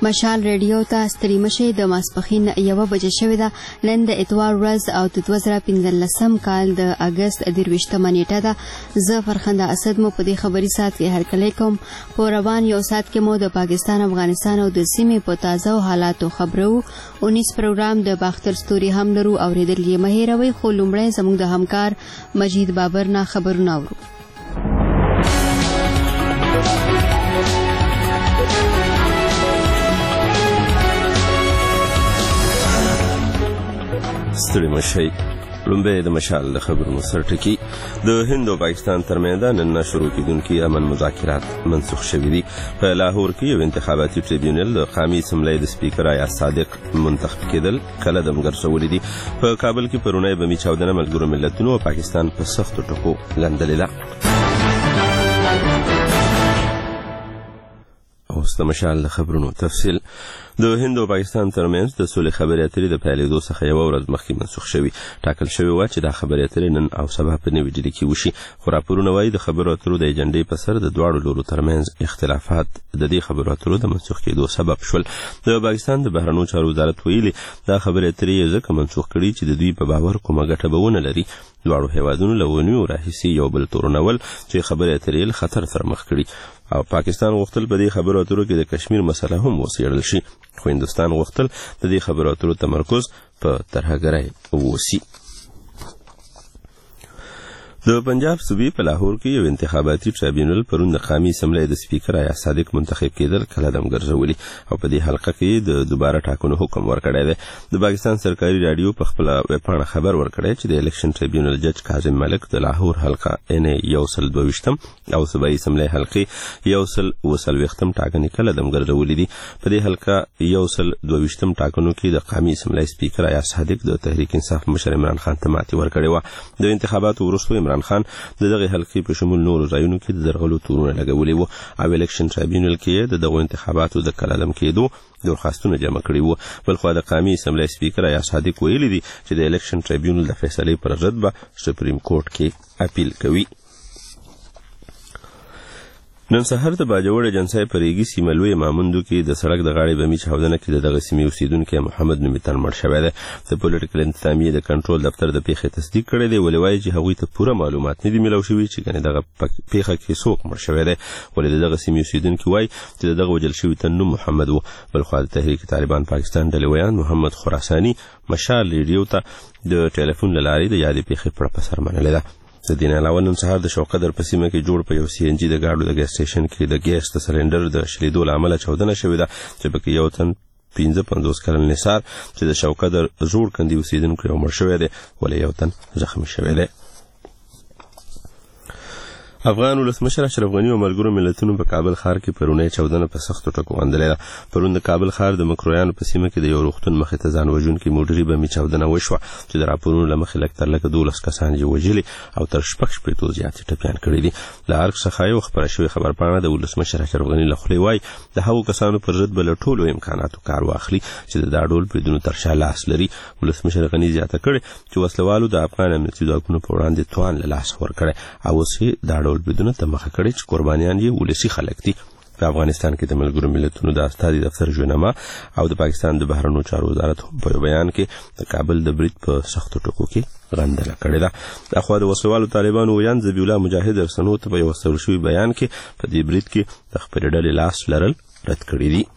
مشال ریډیو ته ستړي مشي د ماسپخین 1 بجې شوې ده. نن د اتوار ورځ او د 2015 کال د اگست 23 نیټه ده. زه فرخنده اسد مو په دې خبري سات کې هرکلی کوم. په روان یو سات کې مو د پاکستان، افغانستان او د سیمې په تازه حالاتو خبرو. 19 پروګرام د باختر ستوري هم لرو اوریدل یې مه هېروئ. خو لومړی زموږ د همکار مجید بابر نه خبرونه اورو. ستړي مشئ. لومبه د مشال د خبرونو سرټکی. د هند او پاکستان ترمنځ نن شروع کیدونکي امن مذاکرات منسوخ شوي دي. په لاهور کې یو انتخاباتي ټریبیونل د قومي اسمبلی د سپیکر آیا صادق منتخب کېدل کله د مګرځولې دي. په کابل کې پرونی بمي چاودنه ملګرو ملتونو او پاکستان په سختو ټکو غندلې ده. اوس د مشال د خبرونو تفصیل. د هند او پاکستان ترمنځ د سولې خبرې اترې د پیلېدو څخه یو ورځ مخکې منسوخ شوي. ټاکل شوی و چې دا خبرې اترې نن او سبا په نوي ډیلي کې وشي. خو راپورونه وایي د خبرو اترو د ایجنډې په سر د دواړو لورو ترمنځ اختلافات د دې خبرو اترو د منسوخ کېدو سبب شول. د پاکستان د بهرنیو چارو وزارت ویلي دا خبرې اترې ځکه منسوخ کړي چې د دوی په باور کومه ګټه به ونه لري. دواړو هیوادونو له ونیو راهیسې یو بل تورنول چې خبرې اترې له خطر سره مخ کړي او پاکستان غوښتل په دې خبرو اترو کې د کشمیر مسله هم وڅېړل شي. خو هندوستان غوښتل د دې خبرو اترو تمرکز په ترهګرۍ ووسي. د پنجاب صوبې په لاهور کې یو انتخاباتي ټریبیونل پرون د قومي اسمبلی د سپیکر آیا صادق منتخب کېدل کله د مګرځولي او په دې حلقه کې د دوباره ټاکنو حکم ورکړی دی. د پاکستان سرکاري رادیو په خپل ویبپاڼه خبر ورکړی چې د الیکشن ټریبیونل جج کاظم ملک د لاهور حلقه ان 122 او صوبایي اسمبلی حلقې 120 ټاکنې کله د مګرځولي دي. په دې حلقه 122 ټاکنو کې د قومي اسمبلی سپیکر آیا صادق د تحریک انصاف مشر عمران خان ته ماتې ورکړې وه. د انتخاباتو وروسته عمران خان د دغه حلقې په شمول نورو ځایونو کې د درغلو تورونه لګولي وو او الیکشن ټریبیونل کې د دغو انتخاباتو د کلالم کېدو درخواستونه جمع کړي وو. بلخوا د قومي اسمبلی سپیکر آیا صادق ویلي دي چې د الیکشن ټریبیونل د فیصلې پر ضد به سپریم کورټ کې اپیل کوي. نن سهار د باجوړ جنسای پریږي سیمه لوی ماموندو کې د سړک د غاړې بمي چاودنه کې دغه سیمې اوسیدونکو محمد نومیتن مړ شوی دی. د پولیټیکل انتظامیې د کنټرول دفتر د پیښې تصدیق کړی دی. ولې وایي چې هغوی ته پوره معلومات نه دي میلاو شوي چې ګنې دغه پیښه کې څوک مړ شوی دی. ولې د دغه سیمې اوسیدونکي وایي چې دغه وژل شوي ته نوم محمد و. بلخوا د تحریک طالبان پاکستان ډلې ویان محمد خراساني مشال ریډیو ته د ټلیفون له لارې د یادې پیښې پړه په سر منلې ده. د دې نه علاوه نن سهار د شوقدر په سیمه کې جوړ په یو سی ان جی د ګاډو د ګیس سټیشن کې د ګیس د سلندر د شلیدو له امله چاودنه شوې ده چې پکې یو تن 55 کلن نثار چې د شوقدر زوړ کندي اوسیدونکو یو مړ شوی دی ولې یو تن زخمی شوی دی. افغان ولسمشر اشرف غنی او ملګرو ملتونو په کابل ښار کې پرونی چاودنه په سختو ټکو غندلې ده. پرون د کابل ښار د مکرویانو په سیمه کې د یو روغتون مخې ته ځان وژونکي موټري بمي چاودنه وشوه چې د راپورونو له مخې لږ تر لږه 12 کسان یې وژلي او تر 6 زیات ټپیان کړي دي. له ارګ څخه یو خبره شوې خبرپاڼه د ولسمشر اشرف غنی له خولې وایي د هغو کسانو پر ضد به له ټولو امکاناتو کار واخلي چې د دا ډول بریدونو تر شا لاس لري. ولسمشر غنی زیاته کړې چې وسلوالو د افغان امنیتي ځواکونو په وړاندې توان له لاسه ورکړی او اوس یې دا ډول بریدونه ته مخه کړي چې قربانیان یې ولسي خلک دي. په افغانستان کې د ملګرو ملتونو د استازي دفتر ژونما او د پاکستان د بهرنیو چارو وزارت په بیان کې د کابل د برید په سختو ټکو کې غندنه کړې ده. د اخوا د وسلوالو طالبانو ویان ذبیح الله مجاهد ارسنو ته په یو وسول شوي بیان کې په دې برید کې د خپلې ډلې لاس لرل رد کړي دي.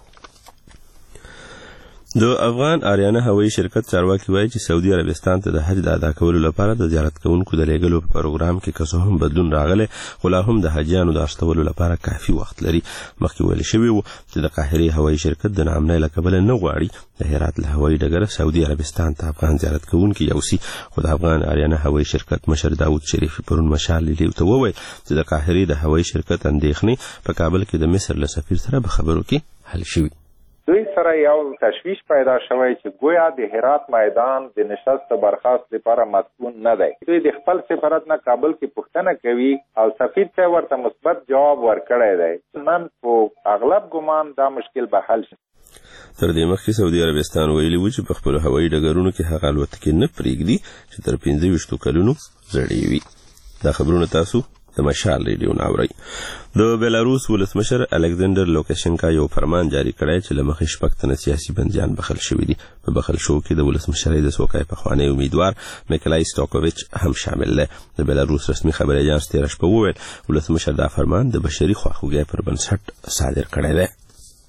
د افغان آریانا هوایي شرکت چارواکي وایي چې سعودي عربستان ته د حج د ادا کولو لپاره د زیارت کوونکو د لیږلو په پروګرام کې که څه هم بدلون راغلی خو لا هم د حاجیانو د استولو لپاره کافي وخت لري. مخکې ویل شوي و چې د قاهرې هوایي شرکت د ناامنۍ له کبله نه غواړي د هرات له هوایي ډګره سعودي عربستان ته افغان زیارت کوونکي یوسي. خو د افغان آریانا هوایي شرکت مشر داود شریفي پرون مشال لیلیو ته وویل چې د قاهرې د هوایي شرکت اندېښنې په کابل کې د مصر له سفیر سره په خبرو کې حل شوي. دوی سره یو تشویش پیدا شوی چې گویا د هرات میدان د نشست برخاست لپاره مسئول نه دی. دوی د خپل سفارت نه کابل کې پوښتنه کوي او سفیر ته ورته مثبت جواب ورکړی دی. نن په اغلب ګمان دا مشکل به حل شي. تر دې مخکې سعودي عربستان ویلي و چې په خپلو هوایي ډګرونو کې هغه الوتکې نه پرېږدي چې تر 25 کلونو زړې وي. دا خبرونه تاسو د مشال ریډیو ناوري. د بیلاروس ولسمشر الکساندر لوکاشنکا یو فرمان جاری کړی چې له مخې 6 تنه سیاسي بندیان بخښل شوي دي. په بخښل شو کې د ولسمشرۍ د څوکۍ پخوانی امیدوار میکلای ستوکوویچ هم شامل دی. د بیلاروس رسمي خبري اژانس تېره شپه وویل ولسمشر دا فرمان د بشري خواخوږۍ پر بنسټ صادر کړی دی.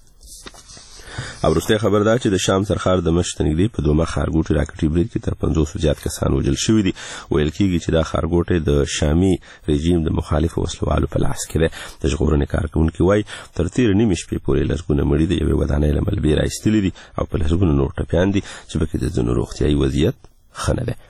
او وروستی خبر دا چې د شام سرخار د مشت نږدې په دومه ښارګوټي راکټي برید کې تر 500 زیات کسان وژل شوي دي. ویل کېږي چې دا ښارګوټی د شامي رژیم د مخالفو وسلوالو په لاس کې دی. د ژغورنې کارکوونکي وایي تر تېرې نیمې شپې پورې لسګونه مړي د یوې ودانۍ له ملبې راایستلي دي او په لسګونو نور ټپیان دي چې پکې د ځینو روغتیایي وضعیت ښه نه دی.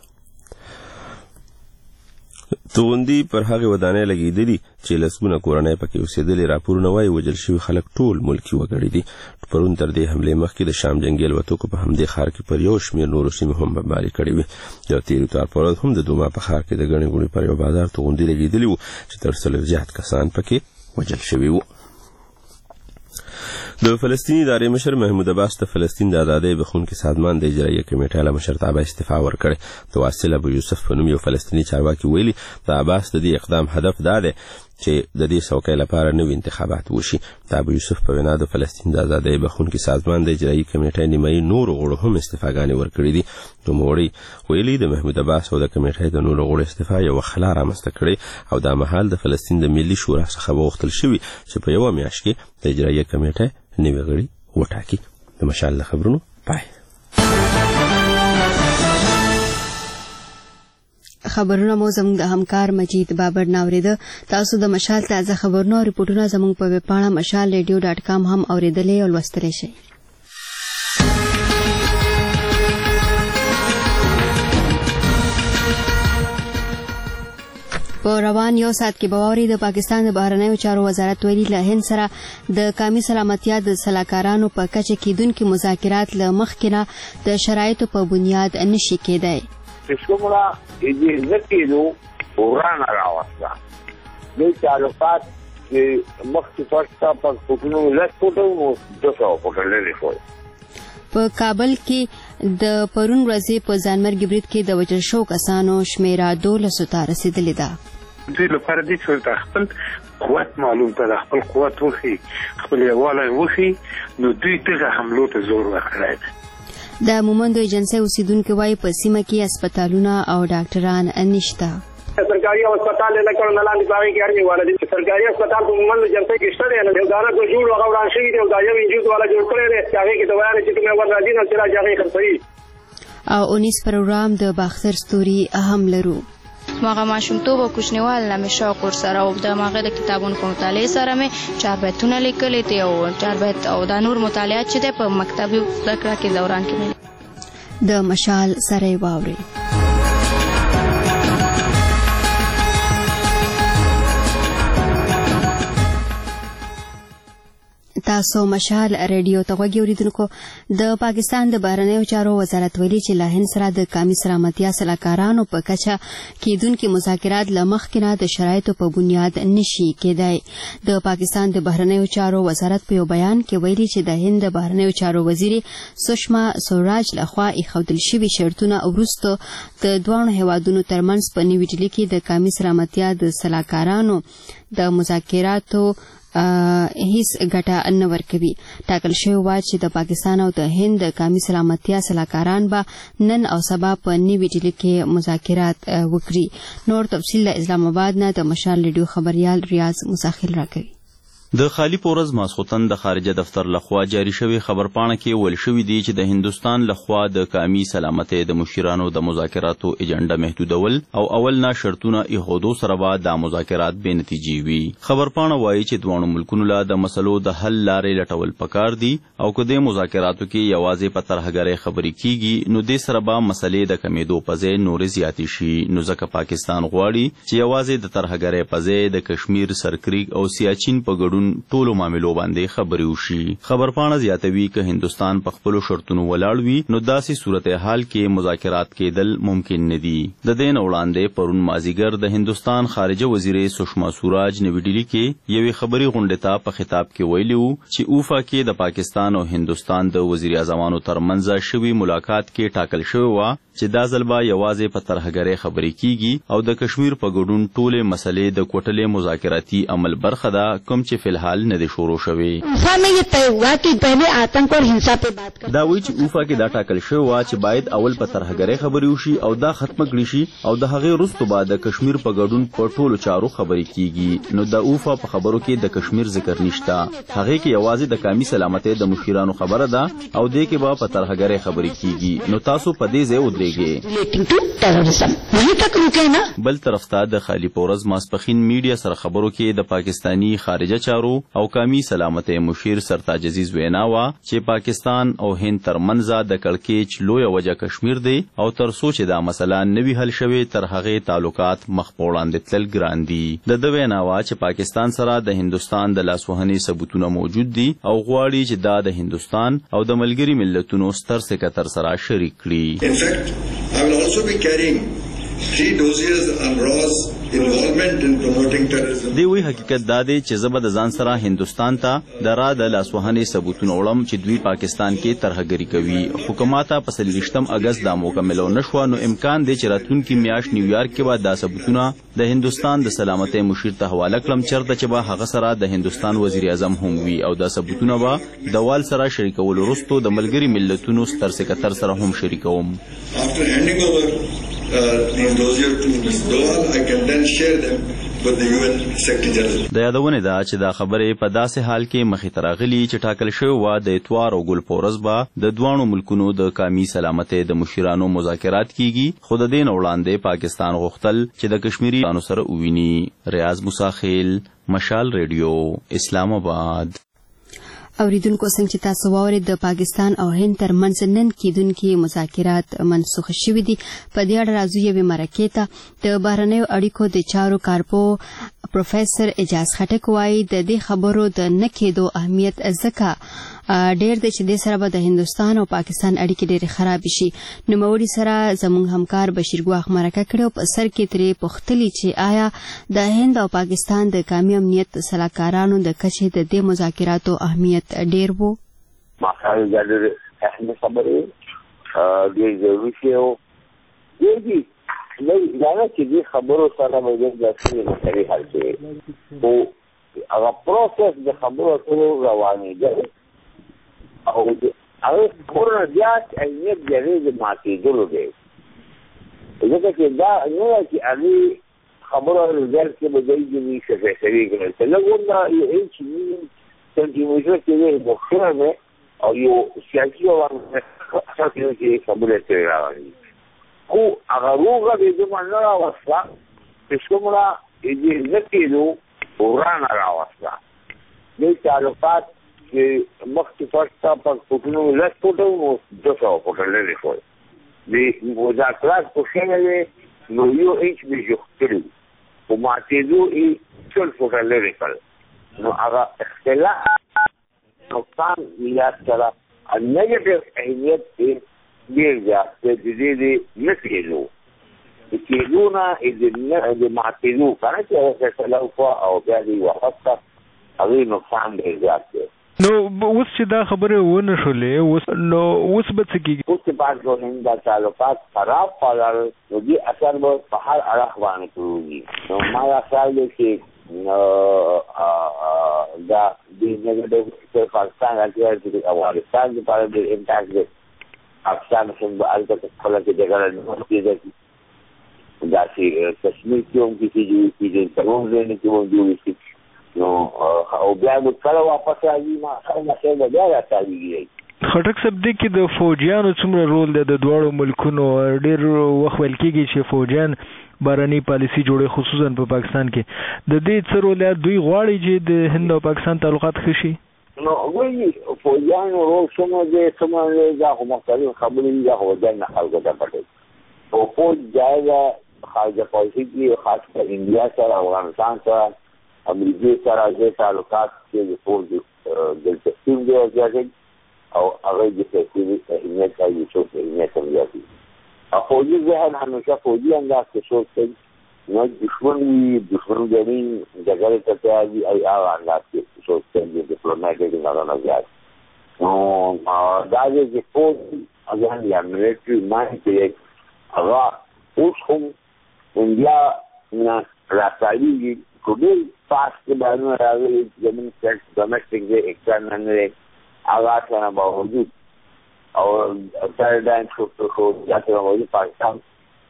توغندي پر هغه ودانۍ لګېدلي چې لسګونه کورنۍ پکې اوسېدلې. راپورونه وایي وژل شوي خلک ټول ملکي وګړي دي. پرون تر دې حملې مخکې د شام جنګي الوتکو په همدې ښار کې پر یو شمېر نورو سیمو هم بمباري کړې وې. یو تېر اتوار په ورځ هم د دوما په ښار کې د ګڼې ګوڼې پر یو بازار توغندي لګېدلي وو چې تر 100 زیات کسان پکې وژل شوي وو. د فلسطیني ادارې مشر محمود عباس د فلسطین د ازادۍ بخښونکي سازمان د اجرایه کمیټې له مشرتابه استعفا ورکړې. د واصل ابو یوسف په نوم یو فلسطیني چارواکي ویلي د عباس د دې اقدام هدف دا دی چې د دې څوکۍ لپاره نوي انتخابات وشي. د ابو یوسف په وینا د فلسطین د ازادۍ بخښونکي سازمان د اجرایي کمیټې نیمایي نورو غړو هم استعفاګانې ورکړي دي. نوموړي ویلي د محمود عباس او د کمیټې د نورو غړو استعفا یوه خلا رامنځته کړې او دا مهال د فلسطین د ملي شورا څخه وغوښتل شوي چې په یوه میاشت کې د اجرایه کمیټې نوي غړي وټاکي. د مشال له خبرونو پای. خبرونه مو زموږ د همکار مجید بابر ناوریده. تاسو د مشال تازه خبرونه او ریپورټونه زموږ په ویب پاڼه mashalradio.com هم اوریدلی او لوستلی شئ. په روان یو ساعت کې به واورئ د پاکستان د بهرنیو چارو وزارت ویلي له هند سره د قومي سلامتیا د سلاکارانو په کچه کېدونکي مذاکرات له مخکې نه د شرایطو په بنیاد نشي کېدی. څومره یې نه کېدو ورانه راوسته دوی تعلقات چې مخکې فرسته په کوټونو 10 فوټه و 200 فوټه لرې شول. په کابل کې د پرون ورځې په ځانمرګي برید کې د وژل شوو کسانو شمیره 12 ته رسېدلې ده. دوی لپاره دې چې خپل قوت معلوم ته خپل قوت وخی خپل یووالی وخی نو دوی دغه حملو ته زور ورکړی دی. د مومندو ایجنسۍ اوسیدونکي وایي په سیمه کې هسپتالونه او ډاکټران نشته. सरकारी अस्पताल लेकर नलान दिखावे की आर्मी वाला दिन सरकारी अस्पताल को मन जनता के स्टडे है दाना को जुड़ वगैरह उड़ान से दे दाया इंजूर वाला जोड़ करे रे चाहे कि दवाया ने चित में वर राजी न चला जाए खरसई او 19 پروګرام د باختر ستوري اهم لرو. ماغه ماشومتوب او کوچنیوال نه مې شوق ور سره او د ماغه د کتابونو په مطالعه سره مې 4 بیتونه لیکلې دي او 4 بیت او د نور مطالعات چې په مکتبي ذکر کې دوران کې د مشال سره واوري. تاسو مشال ریډیو ته غوږی اوریدونکو. د پاکستان د بهرنیو چارو وزارت ویلي چې له هند سره د قومي سلامتیا سلاکارانو په کچه کېدونکي مذاکرات له مخکې نه د شرایطو په بنیاد نشي کېدای. د پاکستان د بهرنیو چارو وزارت په یو بیان کې ویلي چې د هند د بهرنیو چارو وزیر سشما سوراج لخوا ایښودل شوي شرطونه وروسته د دوه هیوادونو ترمنځ په نیوي ډیلي کې د قومي سلامتیا د سلاکارانو د مذاکراتو هیڅ ګټه نه ورکوي. ټاکل شوی و چې د پاکستان او د هند د قومي سلامتیا سلاکاران به نن او سبا په نیوي ډیلي کې مذاکرات وکړي. نور تفصیل له اسلام آباد نه د مشال ریډیو خبريال ریاض مساخل راکوي. د خالی پورز ماسخوتن د خارجه دفتر لخوا جاری شوی خبرپاڼه کې ویل شوی دی چې د هندستان لخوا د قومي سلامتۍ د مشیرانو د مذاکراتو ایجنډا محدودول او اول نه شرطونه ایښودو سره به د مذاکرات بې نتیجې وي. خبرپاڼه وایي چې دوه ملکونو له د مسلو د حل لارې لټول پکار دي او که د مذاکراتو کې یوازې په ترهګرۍ خبرې کیږي نو د سره به مسلې د کمیدو په ځای نورې زیاتې شي. نو ځکه پاکستان غواړي چې یوازې د ترهګرۍ په ځای د کشمیر سرکریک او سیاچین په ګډون ګډون ټولو معاملو باندې خبرې وشي. خبرپاڼه زیاتوي که هندستان په خپلو شرطونو ولاړ وي نو داسې صورتحال کې مذاکرات کېدل ممکن نه دي. د دې نه وړاندې پرون مازیګر د هندستان خارجه وزیرې سشما سوراج نوي ډیلي کې یوې خبري غونډې ته په خطاب کې ویلي وو چې اوفا کې د پاکستان او هندستان د وزیر اعظمانو ترمنځ شوي ملاقات کې ټاکل شوی و چې دا ځل به یوازې په ترهګرۍ خبرې کیږي او د کشمیر په ګډون ټولې مسلې د کوټلې مذاکراتي عمل برخه ده کوم چې فلحال نه دي شروع شوی. دا وایي چې اوفا کې دا ټاکل شوی و چې باید اول په ترهګرۍ خبرې وشي او دا ختمه کړي شي او د هغې وروسته به د کشمیر په ګډون په ټولو چارو خبرې کیږي. نو د اوفا په خبرو کې د کشمیر ذکر نشته. هغې کې یوازې د قومي سلامتۍ د مشیرانو خبره ده او دې کې به په ترهګرۍ خبرې کیږي. نو تاسو په دې ځای ودرېږئ. بل طرف ته د خالی پورز ماسپخین میډیا سره خبرو کې د پاکستانی خارجه چارو او قومي سلامتۍ مشیر سرتاج عزیز وینا وا چې پاکستان او هند ترمنځ د کړکېچ لویه وجه کشمیر دی او تر څو چې دا مسله نوي حل شوي تر هغې تعلقات مخ په وړاندې تلل ګران دي. د وینا وا چې پاکستان سره د هندستان د لاسوهنې ثبوتونه موجود دي او غواړي چې دا د هندستان او د ملګري ملتونو ستر سکتر سره شریک کړي. I will also be carrying 3 dossiers on Raw's involvement in promoting terrorism. دی وی حقیقت دا دی چې زه به د ځان سره هندستان ته د را د لاسوهنې ثبوتونه وړم چې دوی پاکستان کې ترهګري کوي. حکومت په 30 اگست دا موقع ملو نشو نو امکان دی چې راتلونکي میاشت نیویارک کې به دا ثبوتونه د هندستان د سلامتۍ مشیر ته حواله کړم چېرته چې به هغه سره د هندستان وزیر اعظم هم وي او دا ثبوتونه به د وال سره شریکول وروسته د ملګري ملتونو ستر سکتر سره هم شریکوم. After handing over these dossiers to Ms. Doval, I can then share them with the UN Secretary General. د یادونه ده چې دا خبرې په داسې حال کې مخې ته راغلي چې ټاکل شوی و د اتوار او ګل پورز به د دواړو ملکونو د قومي سلامتۍ د مشیرانو مذاکرات کیږي. خو د دې نه وړاندې پاکستان غوښتل چې د کشمیري انو سره وویني. ریاض مساخیل، مشال ریډیو، اسلام آباد. اوریدونکو څنګه چې تاسو واورئ د پاکستان او هند ترمنځ نن کېدونکي مذاکرات منسوخ شوي دي. په دې اړه راځو یوې مرکې ته. د بهرنیو اړیکو د چارو کارپو پروفیسر اجاز خټک وایي د دې خبرو د نه کېدو اهمیت ځکه ډېر دی چې دې سره به د هندوستان او پاکستان اړیکې ډېرې خراب شي. نوموړي سره زموږ همکار بشیر ګواخ مرکه کړې او په سر کې ترې پوښتلي چې آیا د هند او پاکستان د قومي امنیت سلاکارانو د کچې د دې مذاکراتو اهمیت ډېر وو. ماخذ د اهمیت خبرې ډېر ضروري شی دی. نو دا چې دې خبرو سره موږ د څه مسلې حل کړي او هغه پروسس د خبرو ټول روانې دی او هغه خبرونه زیات اهمیت لري د ماتېدلو دی. ځکه چې دا نه چې هغې خبرو رزلټ کې به دی چې څه فیصلې کړي چې لږونه یو هیڅ سنټیمیټر کې دی مخکره دی او یو سیاسي عوام اساس یو چې خبرې ترې راغلي خو هغه روغه د دې نه راوسته چې څومره دې نه کېدو ورانه راوسته. دې تعلقات چې مخکې فرسته په فوټونو لس فوټو نو 200 فوټه لرې شول. د مذاکرات پوښتنه وې نو یو انچ مې جوخت کړي خو ماتېدو یې 40 فوټه لرې کړل. نو هغه اختلاف نقصان میلاد سره نیګیټیو اهمیت یې ډېر زیات دی. د دې نه کېدو د کېدو نه د ماتېدو که نه چې هغه فیصله وکړه او بیا دې وخت هغې نقصان ډېر زیات دی. نو اوس چې دا خبرې ونه شولې نو اوس به څه کېږي؟ اوس چې پاک د هند دا تعلقات خراب کړل نو دې اثر به په هر اړخ باندې کېږي. نو ما دا خیال دی چې دا د نیګیټیو پاکستان راځي افغانستان لپاره ډېر امپاکټ دی. پاکستان هم به هلته خپله کې جګړه نه کېده داسې کشمیر کې هم کېږي تمام ځایونه کې هم جوړې شي نو او بیا به کله واپس راځي مسایل به بیا راتاویږي. خټک صاحب دې کې د فوجیانو څومره رول دی د دواړو ملکونو؟ ډېر وخت ویل کېږي چې فوجیان بهرنۍ پالیسي جوړوي خصوصا په پاکستان کې. د دې څه رول دی؟ دوی غواړي چې د هند او پاکستان تعلقات ښه شي؟ نو وایي فوجیانو رول څومره دی څومره دی دا خو مختلف خبرې دي. دا فوجیان نه خلکو ته پټوي او فوج جایزه خارجه پالیسي کې خاص کر انډیا سره افغانستان سره امریکای سره د تعلقات کې د فوج د تقسیم دی ځای او هغه د تقسیم اهمیت او شوق اهمیت لري. فوجي ذهن همیشه فوجي انداز کې شوق کوي نو دشمن غني دغه ته تیاری ای هغه انداز کې شوق کوي ډیپلوماټیک نه راځي. نو دا د فوج اذن یا ملټری مانیټری هغه اوس هم انډیا نه راځي کومې فاست باندې راغلي زمين سیټ ډومېسټک دی ایکسټرنل نه هغه څنګه باوجود او پیراډایم شفت شو چې موږ پاکستان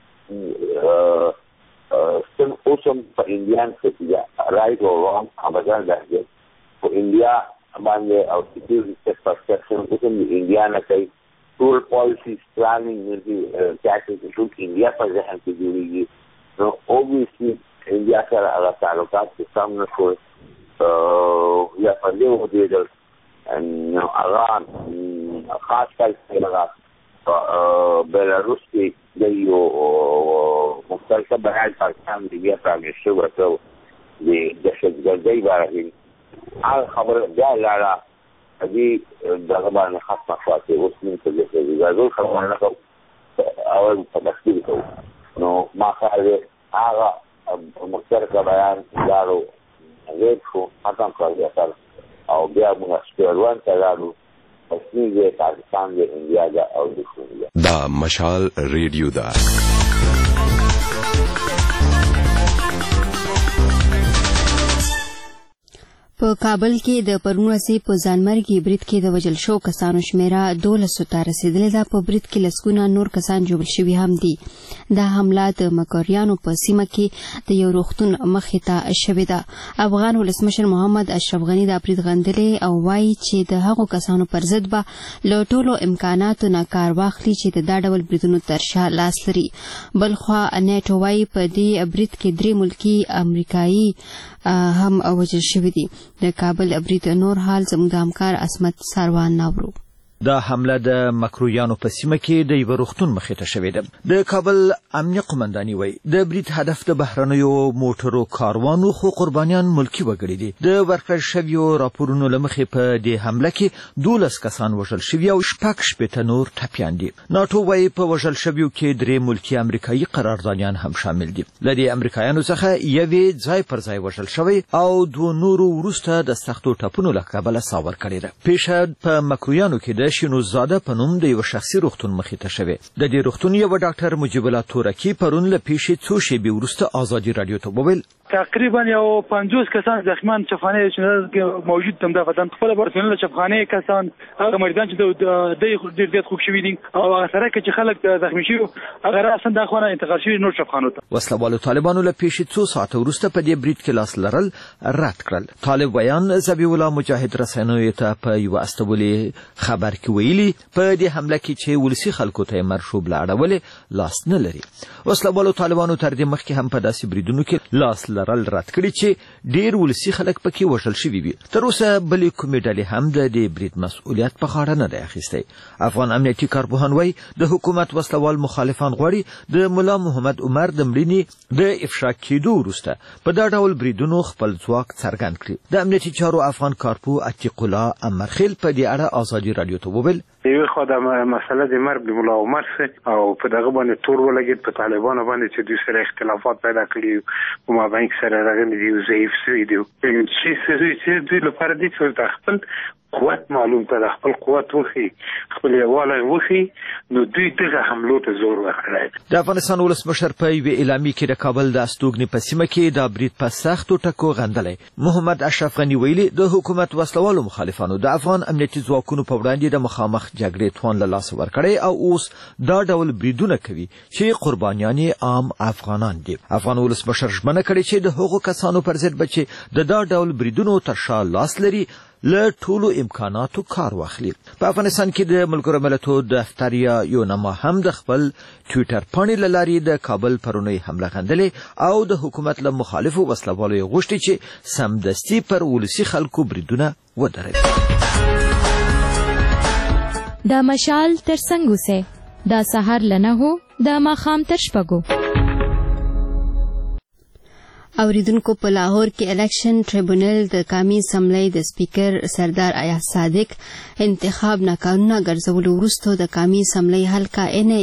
ستن اوسم په انډیان کې رائټ او رانګ هغه راځي په انډیا باندې او سکیورټي پرسپشن اوسم انډیا نه کوي ټول پالیسي پلانینګ دې ټاکټیک ټول انډیا په ځای کې جوړیږي. نو اوبویسلی انډیا سره هغه تعلقات چې سم نه شول یا په دې ودرېدل نو هغه خاص کار هغه بلاروس کې د یو مختلفه برای پاکستان د بیا پراګرشو ورته د دهشتګردۍ باره هغه خبره بیا لاړه دې دغه باندې ختمه شوه چې اوس موږ په دې کې دا خبره نه کوو اول په تفصیل کوو. نو ما خیال هغه مشترکه بیان دارو غیر شو ختم کړی سره او بیا موږ سپیروان ته لاړو اصلي د پاکستان د انډیا دا او د شونډه دا مشال ریډیو دا په کابل کې د پرونسي په ځانمرګي برید کې د وجل شو کسانو شمیره 12 ته رسیدلې ده. په برید کې لسګونه نور کسان جوړ شوي هم دي. دا حمله د مکروریانو په سیمه کې د یو روغتون مخې ته شوې ده. افغان ولسمشر محمد اشرف غني دا برید غندلې او وایي چې د هغو کسانو پر ضد به له ټولو امکاناتو نه کار واخلي چې د دا ډول بریدونو تر شا لاس لري. بلخوا نیټو وایي په دې برید کې 3 ملکي امریکایي هم وجل شوي دي. د کابل برید نور حال زموږ د همکار عصمت ساروان ناورو. دا حمله د مکرویانو په سیمه کې د یو روغتون مخې ته شوې ده. د کابل امنیه قومنداني وایي د برید هدف د بهرنیو موټرو کاروانو خو قربانیان ملکی وګړي دي. د ورکړل شویو راپورونو له مخې په دې حمله کې 12 کسان وژل شوي او 6 نور ټپیان دي. ناټو وایي په وژل شویو کې 3 ملکی امریکایي قراردادیان هم شامل دي. له دې امریکایانو څخه یوې ځای پر ځای وژل شوی او 2 نورو وروسته د سختو ټپونو له کبله ساور کړی ده. پیښه په مکرویانو کې شینو زاده په نوم د یو شخصي روغتون مخې ته شوی. د دې روغتون یو ډاکټر مجیب الله تورکی پرون له پیښې څو شېبې وروسته آزادي رادیو ته وویل تقریبا یو 50 کسان زخمیان چفخانه چې موجود دم د وطن خپل پرسنل چفخانه کسان هغه مریضان چې د ډیر زیات خوب شوي دي او هغه سره چې خلک زخمی شي هغه راسن د خونه انتقال شي نور چفخانو ته. وسلوالو طالبانو له پیښې څو ساعت وروسته په دې برید کې لاس لرل رد کړل. طالب بیان زبی الله مجاهد رسنوي ته په یو استولي خبر کې ویلي په دې حمله کې چې ولسی خلکو ته مرشوب لاړول لاس نه لري. وسلوالو طالبانو تر دې مخکې هم په داسې بریدونو کې لاس لرل رد کړي چې ډیر ولسی خلک پکې وژل شوي وي. تر اوسه بلې کومې ډلې هم د دې برید مسؤلیت په غاړه نه دی اخیستی. افغان امنیتي کارپوهان وایي د حکومت وسلوال مخالفان غواړي د ملا محمد عمر د مړینې د افشا کېدو وروسته په دا ډول بریدونو خپل ځواک څرګند کړي. د امنیتي چارو افغان کارپو عتیق الله امرخیل په دې اړه آزادي رادیو ته وویل یو خو د مسله د مرګ د ملا عمر څخه او په دغه باندې تور ولګید په طالبانو باندې چې دوی سره اختلافات پیدا کړي او ما باندې سره راغلي دي ضعیف شوي دي چې دوی لپاره دي چې خپل قوت معلوم ته خپل قوت وخی خپل یواله وخی نو دوی دغه حملو ته زور ورکړي. د افغانستان ولسمشر په یو اعلامیه کې د کابل د استوګنې په سیمه کې د برید په سختو ټکو غندلې. محمد اشرف غني ویلي د حکومت وسلوالو مخالفانو د افغان امنیتي ځواکونو په وړاندې د مخامخ جګړې توان له لاسه ورکړي او اوس دا ډول بریدونه کوي چې قربانیان عام افغانان دي. افغان ولسمشر ژمنه کړې چې د هغو کسانو پر ضد بچي د دا ډول بریدونو تر شا لاس لري له ټولو امکاناتو کار واخلي. په افغانستان کې د ملګرو ملتونو دفتر یا یونما هم د خپل ټویټر پاڼې له لارې د کابل پرونی حمله غندلې او د حکومت له مخالفو وسلوالو غوښتي چې سمدستي پر ولسي خلکو بریدونه ودروي. د مشال تر څنګ اوسه د سحر لنه هو د ماخام تر شپږو. اوریدونکو په لاهور کې الیکشن ټریبونل د قومي اسمبلی د سپیکر سردار ایاز صادق انتخاب ناقانونه ګرځولو وروسته د قومي اسمبلی حلقه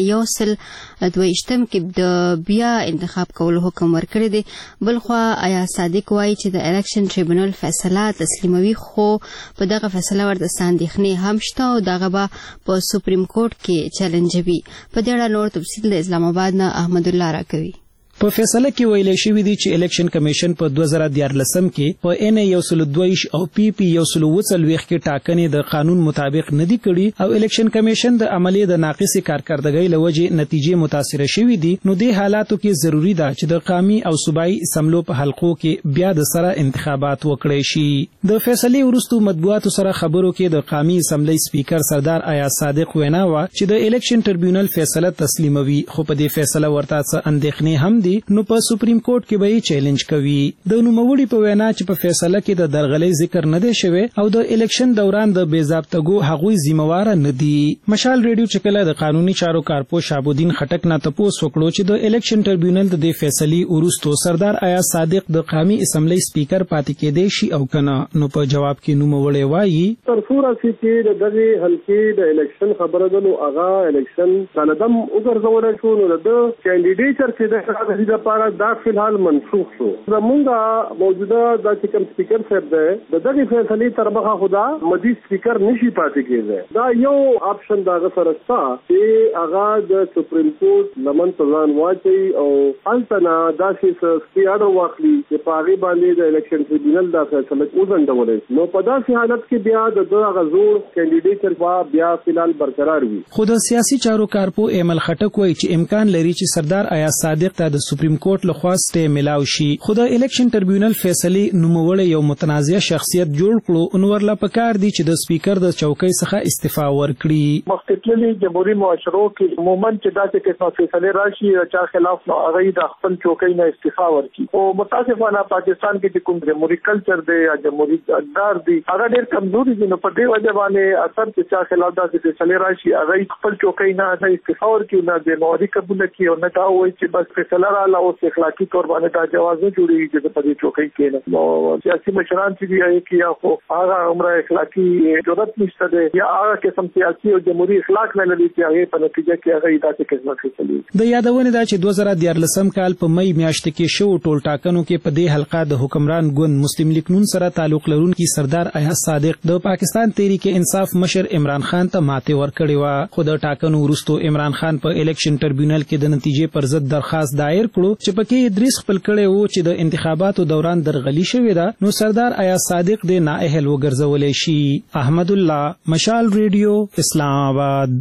N122 کې د بیا انتخاب کولو حکم ورکړی دی. بلخوا ایاز صادق وایي چې د الیکشن ټریبونل فیصله تسلیموي، خو په دغه فیصله ورته اندېښنې هم شته او دغه به په سپریم کورټ کې چیلنجوي. په دې اړه نور تفصیل د اسلام آباد نه احمد الله راکوي. په فیصله کې ویل شوی دی چې الیکشن کمیشن په 2014 کې په N122 او PP 140 کې ټاکنې د قانون مطابق نه دي کړي او الیکشن کمیشن د عملی د ناقص کارکردګۍ لوجې نتیجې متاثر شوې دي. نو د حالاتو کې ضروری ده چې د قومي او صوبایي اسمبلو په حلقو کې بیا د سره انتخابات وکړي شي. د فیصلې وروسته مطبوعاتو سره خبرو کې د قومي اسمبلی سپیکر سردار ایاز صادق وینا و چې د الیکشن ټریبونل فیصله تسلیموي، خو په دې فیصله ورته څه اندېښنې هم نو په سپریم کورټ کې به چیلنج کوي. د نوموړي په وینا چې په فیصله کې د درغلۍ ذکر نه دی شوی او د الیکشن دوران د بې ضابطګو هغوی ذمہوار نه دي. مشال ریډیو چې کله د قانوني چارو کارپو شابودین خټک نه تپوس وکړو چې د الیکشن ټریبونل د فیصلې وروسته سردار ایاز صادق د قومي اسمبلی سپیکر پاتې کېدی شي او کنه، نو په جواب کې نوموړی وایي ترڅو راسي چې دغه حلقې د الیکشن خبره ده نو هغه الیکشن سندم وګرځول شو، نو د کینډیډیټر چې د لپاره دا فلحال منسوخ شو. زمونږ موجوده د کوم سپیکر صاحب ده د دغه فیصلې تر مخه خدا مزید سپیکر نشي پاتې کېږي. دا یو آپشن دا غسر استا چې هغه د سپریم کورټ لمن تزان واچي او التنا دا چې سپیاډو واخلي چې پاغي باندې د الیکشن ټریبونل دا فیصله وزندول شي. نو په داسې حالت کې بیا د دغه زور کینډیډیټر وا بیا فلحال برقرار وي. خود سیاسي چارو کارپو ایمل خټک وایي چې امکان لري چې سردار ایاز صادق ته د سپریم کورټ لخوا سټې ملاو شي. خو د الیکشن ټریبونل فیصلې نوموړی یو متنازع شخصیت جوړ کړو، نو ورله پکار دی چې د سپیکر د چوکۍ څخه استعفا ورکړي. مختلفي جمهوریت معاشرو کې عموماً چې داسې قسمه فیصلې راشي چا خلاف نو هغه د خپل چوکۍ نه استعفا ورکړي. او متاسفانه پاکستان کې چې کوم جمهوریت کلچر دی یا جمهوریت اقدار دی هغه ډېر کمزوري دي، نو په دې وجه باندې اثر چې چا خلاف داسې فیصلې راشي هغه خپل چوکۍ نه استعفا ورکړي، نه د نوادي قبول کړي او نه دا وایي چې بس فیصله را او اخلاقی طور باندې دا جواز نه جوړیږي چې په دې چوکۍ کې نه. نو سیاسي مشران چې دی کې یا خو هغه عمره اخلاقی ضرورت نشته دی یا هغه قسم سیاسي او جمهوریت اخلاق نه لري چې هغه په نتیجه کې هغه داسې قسمه فیصلې. د یادونه دا چې 2014 کال په مئی میاشت کې شو ټول ټاکنو کې په دې حلقه د حکمران ګوند مسلم لیگ نون سره تعلق لرونکي سردار ایاز صادق د پاکستان تحریک انصاف مشر عمران خان ته ماته ورکړې و. خو د ټاکنو وروسته عمران خان په الیکشن ټریبونل کې د نتیجې پر ضد درخواست دایر کړو چې پکې ادریس خپل کړي وو چې د انتخاباتو دوران درغلي شوې ده، نو سردار ایاز صادق د نااهل وګرځولې شي. احمد الله، مشال ریډیو، اسلام آباد.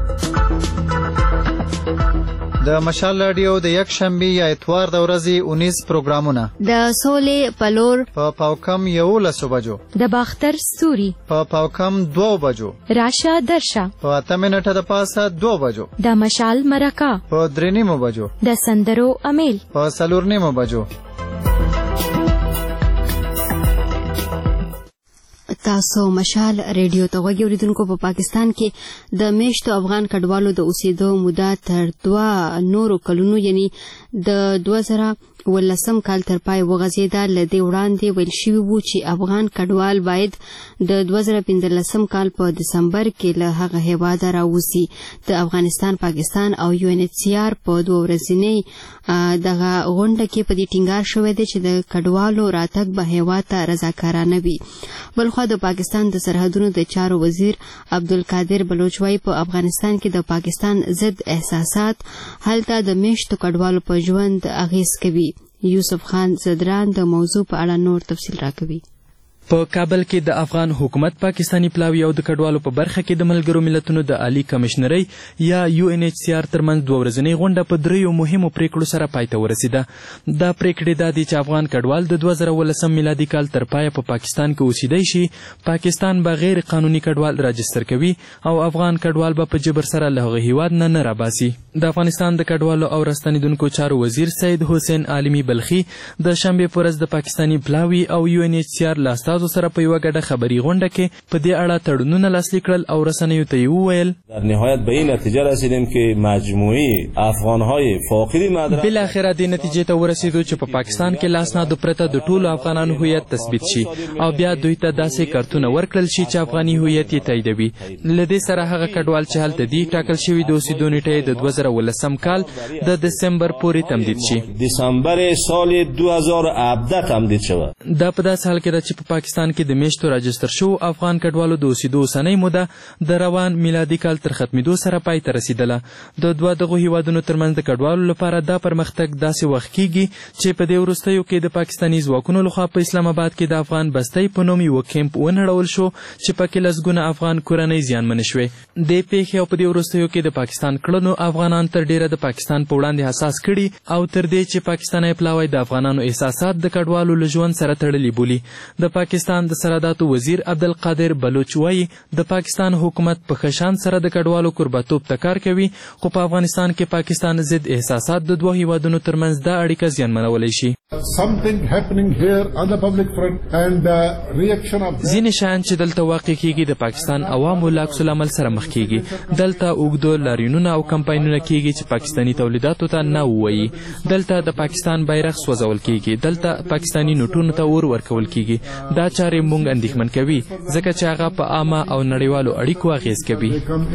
د مشال رادیو د یک شنبه یا اتوار د ورځې 19 پروګرامونه د سولې پلور په پاوکم 11 بجو، د باختر ستوري په پاوکم 2 بجو، راشه درشه په 8 منټه د پاسه 2 بجو، د مشال مرکه په 3 بجو، د سندرو امیل په 4 بجو. تاسو مشال ریډیو ته غوږی اوریدونکو. په پاکستان کې د میشتو افغان کډوالو د اوسېدو موده تر 2 نورو کلونو یعنی د 2019 کال تر پای وغځېده. له دې وړاندې ویل شوي وو چې افغان کډوال باید د 2015 کال په دسمبر کې له هغه هیواده راوځي. د افغانستان، پاکستان او UNHCR په 2 ورځنۍ دغه غونډه کې په دې ټینګار شوی دی چې د کډوالو راتګ به هیواد ته رضاکارانه وي. بلخوا د پاکستان د سرحدونو د چارو وزیر عبدالقادر بلوچ وايي په افغانستان کې د پاکستان ضد احساسات هلته د میشتو کډوالو په ژوند اغیز کوي. یوسف خان زدران د موضوع په اړه نور تفصیل راکوي. په کابل کې د افغان حکومت پاکستانی پلاوی او د کډوالو په برخه کې د ملګرو ملتونو د عالی کمشنرۍ یا UNHCR ترمنځ 2 ورځنۍ غونډه په 3 مهمو پریکړو سره پای ته ورسیده. دا پریکړې دا دي چې افغان کډوال د 2019 میلادي کال تر پایه په پاکستان کې اوسېدای شي، پاکستان به غیر قانوني کډوال راجستر کوي او افغان کډوال به په جبر سره له هغه هیواد نه راباسي. د افغانستان د کډوالو او راستنیدونکو چارو وزیر سید حسین عالمی بلخی د شنبه په ورځ د پاکستانی پلاوی او UNHCR له استازو سره په یوه ګډه خبري غونډه کې په دې اړه تړونونه لاسلیک کړل او رسنیو ته وویل در نهایت به این نتیجه رسیدیم که مجموعی افغانهای فاقد مدرک بالاخره د نتیجې ته ورسېدو چې په پاکستان کې لاسنادو پرته د ټولو افغانانو هویت تثبیت شي او بیا دوی ته داسې کارتونه ورکړل شي چې افغاني هویت یې تاییدوي. له دې سره هغه کډوال چې هلته دي ټاکل شوي د اوسېدو نیټه د 2018 کال د دسمبر پورې تمدید شي. دسامبر سال 2017 تمدید شوه. دا په داسې حال کې ده چې په پاکستان کې د میشتو راجستر شو افغان کډوالو د اوسېدو اوسنۍ موده د روان میلادي کال تر ختمېدو سره پای ته رسیدله. د دوه دغو هیوادونو ترمنځ د کډوالو لپاره دا پرمختګ داسې وخت کیږي چې په دې وروستیو کې د پاکستاني ځواکونو لخوا په اسلام آباد کې د افغان بستۍ په نوم یو کیمپ ونړول شو چې پکې لسګونه افغان کورنۍ زیانمنې شوې. دې پیښې او په دې وروستیو کې د پاکستان کړنو افغانان تر ډیره د پاکستان په وړاندې حساس کړي او تر دې چې پاکستاني پلاوی د افغانانو احساسات د کډوالو له ژوند سره تړلي بولي. د پاکستان د سرحداتو وزیر عبدالقادر بلوچ وایي د پاکستان حکومت په ښه شان سره د کډوالو کوربهتوب ته کار کوي خو په افغانستان کې پاکستان ضد احساسات د دوه هیوادونو ترمنځ دا اړیکه زیانمنولی شي. ځینې شیان چې دلته واقع کیږي د پاکستان عوامو له عکس العمل سره مخ کیږي. دلته اوږدو لاریونونه او کمپاینونه کیږي چې پاکستاني تولیداتو ته نه ووایي. دلته د پاکستان بیرغ سوځول کیږي. دلته پاکستاني نوټونو ته اور ورکول کیږي. دا چارې موږ اندېښمن کوي ځکه چې هغه په عامه او نړیوالو اړیکو اغیز کوي.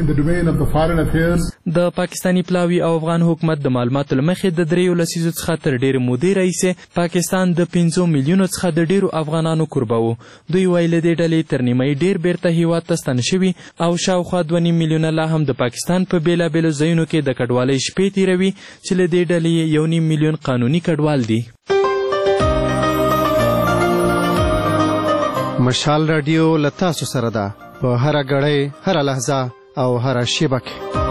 د پاکستاني پلاوی او افغان حکومت د معلوماتو له مخې د 3 لسیزو څخه تر ډېرې مودې راهیسې پاکستان د 5 میلیونو څخه د ډېرو افغانانو کوربه و. دوی وایي له دې ډلې تر نیمایي ډېر بیرته هیواد ته ستانه شوي او شاوخوا 2.5 میلیونه لا هم د پاکستان په بېلابېلو ځایونو کې د کډوالۍ شپې تېروي چې له دې ډلې 1.5 میلیون قانوني کډوال دي. مشال رادیو له تاسو سره ده په هره ګړۍ هره لحظه او هره شیبه کې.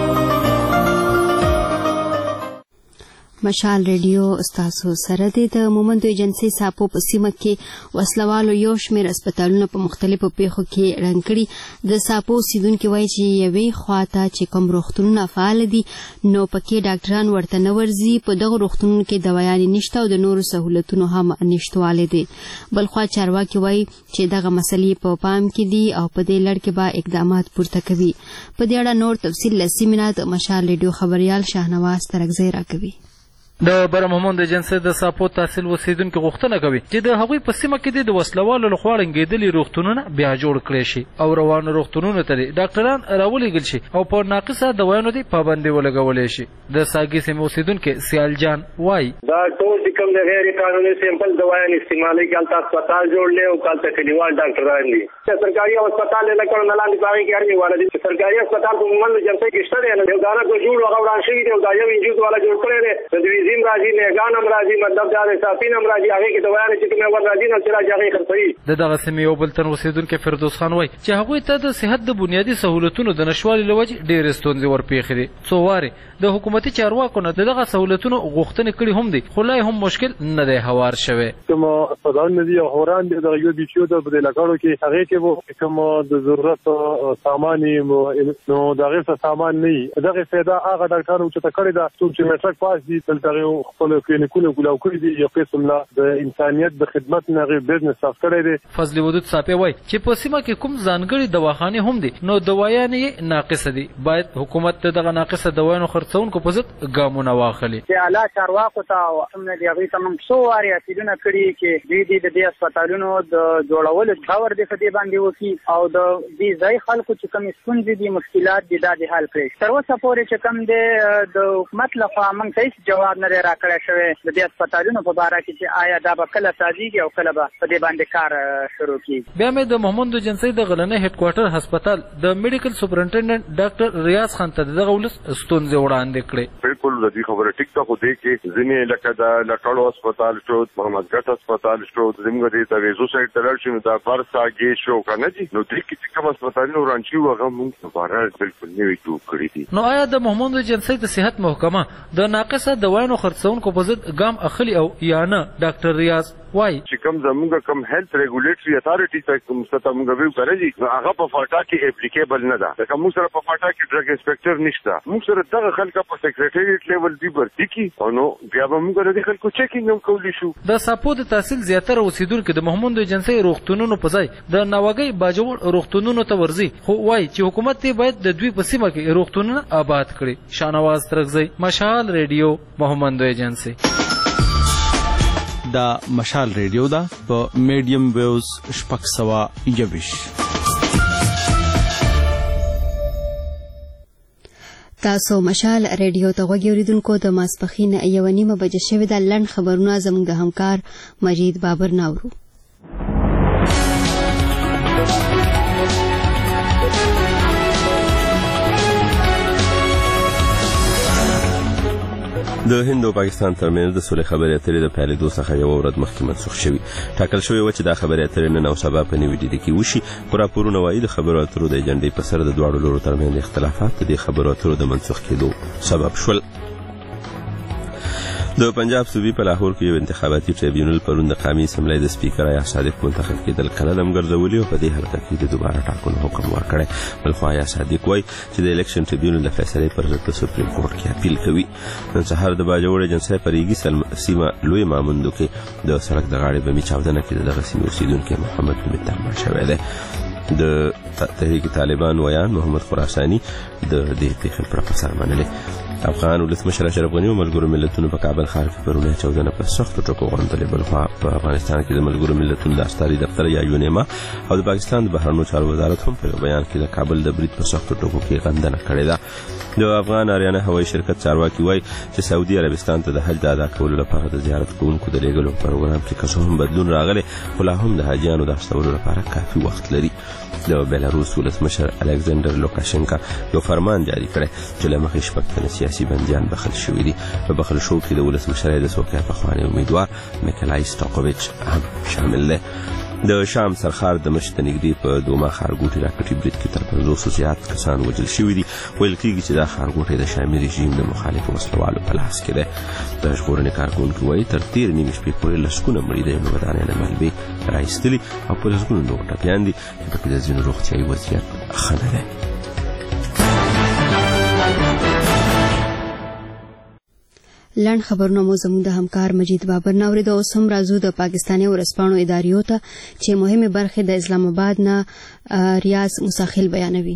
مشال ریډیو ستاسو سره دی. د مومندو ایجنسۍ ساپو په سیمه کې وسلوالو یو شمېر هسپتالونه په مختلفو پیښو کې ړنګ کړي. د ساپو اوسیدونکي وایي چې یوې خواته چې کوم روغتونونه فعال دي نو پکې ډاکټران ورته نه ورځي. په دغو روغتونونو کې دوايانې نشته او د نورو سهولتونو هم نشتوالی دی. بلخوا چارواکي وایي چې دغه مسلې په پام کې دي او په دې لړ کې به اقدامات پورته کوي. په دې اړه نور تفصیل له سیمې نه د مشال ریډیو خبریال شاهنواز ترکزی راکوي. د برمهمند ایجنسۍ د ساپو تحصیل اوسیدونکو غوښتنه کوي چې د هغوی په سیمه کې د وسلوالو لخوا ړنګېدلي روغتونونه بیا جوړ کړی شي او روانو روغتونونو ته ډاکټران راولېږل شي او په ناقصه دوايانو دې پابندي ولګولی شي. د ساګي سیمې اوسیدونکی سیال جان وایي دا ټول چې کوم د غیر قانوني سیمپل دوايان استعمالوي کې هلته هسپتال جوړ دی او هلته کلیوال ډاکټران دي. سرکاري هسپتال یې لکه نه لاندې په هغې کې هر یو والا دي. سرکاري هسپتال په مومند ایجنسۍ کې شته دی نو یو دانه کو جوړ هغه وران شوي دی او دا یو انجوز والا جوړ کړی دی. زم راځي میګان هم راځي مطلب دا د صافین هم راځي هغې کې دوايانې چې کومې ور راځي نو چې راځي هغې خرڅوي. د دغه سیمې یو بل تن اوسېدونکی فردوس خان وایي چې هغوی ته د صحت د بنیادي سهولتونو د نشتوالي له وجې ډېرې ستونزې ورپېښې دي. څو وارې د حکومتي چارواکو نه د دغه سهولتونو غوښتنې کړي هم دي خو لا هم مشکل نه دی هوار شوی. کوم هسپتالونه دي او هوران دي دغه یو بیچو د په علاقو کې هغې کې به کوم د ضرورت سامان نو د هغې څه سامان نه وي. دغې فایده هغه ډاکټرانو اوچته کړې ده څوک چې میټرک پاس دي دلته خپل کلینیکونه ګولاو کړي دي. یو قسم لا د انسانیت د خدمت نه غیر بزنس صاف کړی دی. فضل ودود صاحب وایي چې په سیمه کې کوم ځانګړي دواخانې هم دي نو دوايانې ناقصه دي. باید حکومت دغه ناقصه دوايانو خرڅونکو په ضد ګامونه واخلي. چې اعلی چارواکو ته هم د هغوی ته موږ څو وارې اپیلونه کړي چې دوی دې د دې هسپتالونو د جوړولو غور دې په دې باندې وکړي او د دې ځای خلکو چې کومې ستونزې دي مشکلات دي دا دې حل کړي. تر اوسه پورې چې کوم دی د حکومت لخوا موږ ته هېڅ جواب نه دی راکړی شوی د دې هسپتالونو په باره کې چې آیا دا به کله سازېږي او کله به په دې باندې کار شروع کېږي. بیا مې د محمد ایجنسۍ د غلنۍ هډ کوارټر هسپتال د میډیکل سپرنټنډنټ ډاکټر ریاض خان ته دغه ولس ستونزې وړاندې کړې. بالکل د دې خبره ټیک ده خو دې کې ځینې لکه د لټړو هسپتال شو محمد ګټ هسپتال شو زموږ د ویزو سایډ ته لاړ شو نو دا برسا کې شو که نه دي نو دې کې چې کوم هسپتالونه وران شوي هغه موږ دوباره بالکل نوي جوړ کړي دي. نو آیا د محمد ایجنسۍ د صحت محکمه د ناقصه دوايانو خرڅونکو په ضد ګام اخلي او یا نه؟ ډاکټر ریاض وای چې کوم زموږ کوم هیلث ریګولیټري اتھارټي ته کوم څه موږ ویو کړی هغه په فاټا کې اپلیکیبل نه ده. لکه موږ سره په فاټا کې ډرګ انسپکټر نشته. موږ سره دغه خلک په سیکریټریټ لیول دی برتي کی او نو بیا به موږ د خلکو چیکینګ هم کولی شو. د ساپو د تحصیل زیاتره اوسیدونکو د محمود ایجنسی روغتونونو په ځای د ناوګي باجوړ روغتونونو ته ورځي، خو وای چې حکومت ته باید د دوی په سیمه کې روغتونونه آباد کړي. شانواز ترغزی، مشال ریډیو، محمد ایجنسی. دا مشال ریډیو دا په میډیم ویوز 621. تاسو مشال ریډیو ته غوږی اوریدونکو د ماسپخین 1:30 بجې شوې د لند خبرونه زموږ د همکار مجید بابر ناورو. د هند او پاکستان ترمنځ د صلح خبرې اترې د پیلېدو څخه یو ورځ مخکې منسوخ شوي. ټاکل شوی و چې دا خبرې اترې نن او سبا په نوي ډیلي کې وشي. خو راپورونه وایي د خبرو اترو د ایجنډې په سر د دواړو لورو ترمنځ اختلافات د دې خبرو اترو د منسوخ کېدو سبب شول. د پنجاب صوبې په لاهور کې یو انتخاباتي ټریبیونل پرون د قومي اسمبلی د سپیکر آیا صادق منتخب کېدل قلم ګرځولي او په دې حلقه کې د دوباره ټاکنو حکم ورکړی. بلخو آیا صادق وایي چې د الیکشن ټریبیونل د فیصلې پر ضد سپریم کورټ کې اپیل کوي. نن سهار د باجوړ ایجنسی په ریګي سیمه لوی ماموندو کې د سړک د غاړې بمي چاودنه کې دغه سیمې اوسیدونکی محمد نومید مړ شوی دی. د تحریک طالبان ویان محمد خراساني د دې پیښې پر اثر منلې. افغان ولسمشر اشرف غني او ملګرو ملتونو په کابل ښار کې پرونه چاودنه په سختو ټکو غونډلې. بلخوا په افغانستان کې د ملګرو ملتونو د استازي دفتر یا یونیما او د پاکستان د بهرنیو چارو وزارت هم په بیان کې د کابل د برید په سختو ټکو کې غندنه کړې ده. د افغان آریانا هوایي شرکت چارواکي وایي چې سعودي عربستان ته د حج د ادا کولو لپاره د زیارت کوونکو د لیږلو پروګرام کې که څه هم بدلون راغلی خو لا هم د حاجیانو د استولو لپاره کافي وخت لري. د بیلاروس ولسمشر الکساندر لوکاشنکا یو فرمان جاری کړی چې له مخې شپږ تنه سیاسي بندیان بخښل شوي دي. په بخښل شوو کې د ولسمشر د څوکۍ پخوانی امیدوار میکلای سټاکوویچ هم شامل دی. د شام سرخار د مشت نږدې په دوما ښارګوټي راکټي برید کې تر 500 زیات کسان وژل شوي دي. ویل کېږي چې دا ښارګوټی د شامي رژیم د مخالفو وسلوالو په لاس کې دی. د ژغورنې کارکوونکي وایي تر تېرې نیمې شپې پورې لسګونه مړي د یو ودانۍ نه ملبې رایستلي او په لسګونو نور ټپیان دي چې پکې د ځینو روغتیایي وضعیت ښه نه دی. لند خبرونه مو زموږ د همکار مجید بابر ناورید. اوس هم راځو د پاکستاني ورځپاڼو اداریو ته چې مهمه برخه د اسلام آباد نه ریاض مساخل بیانوي.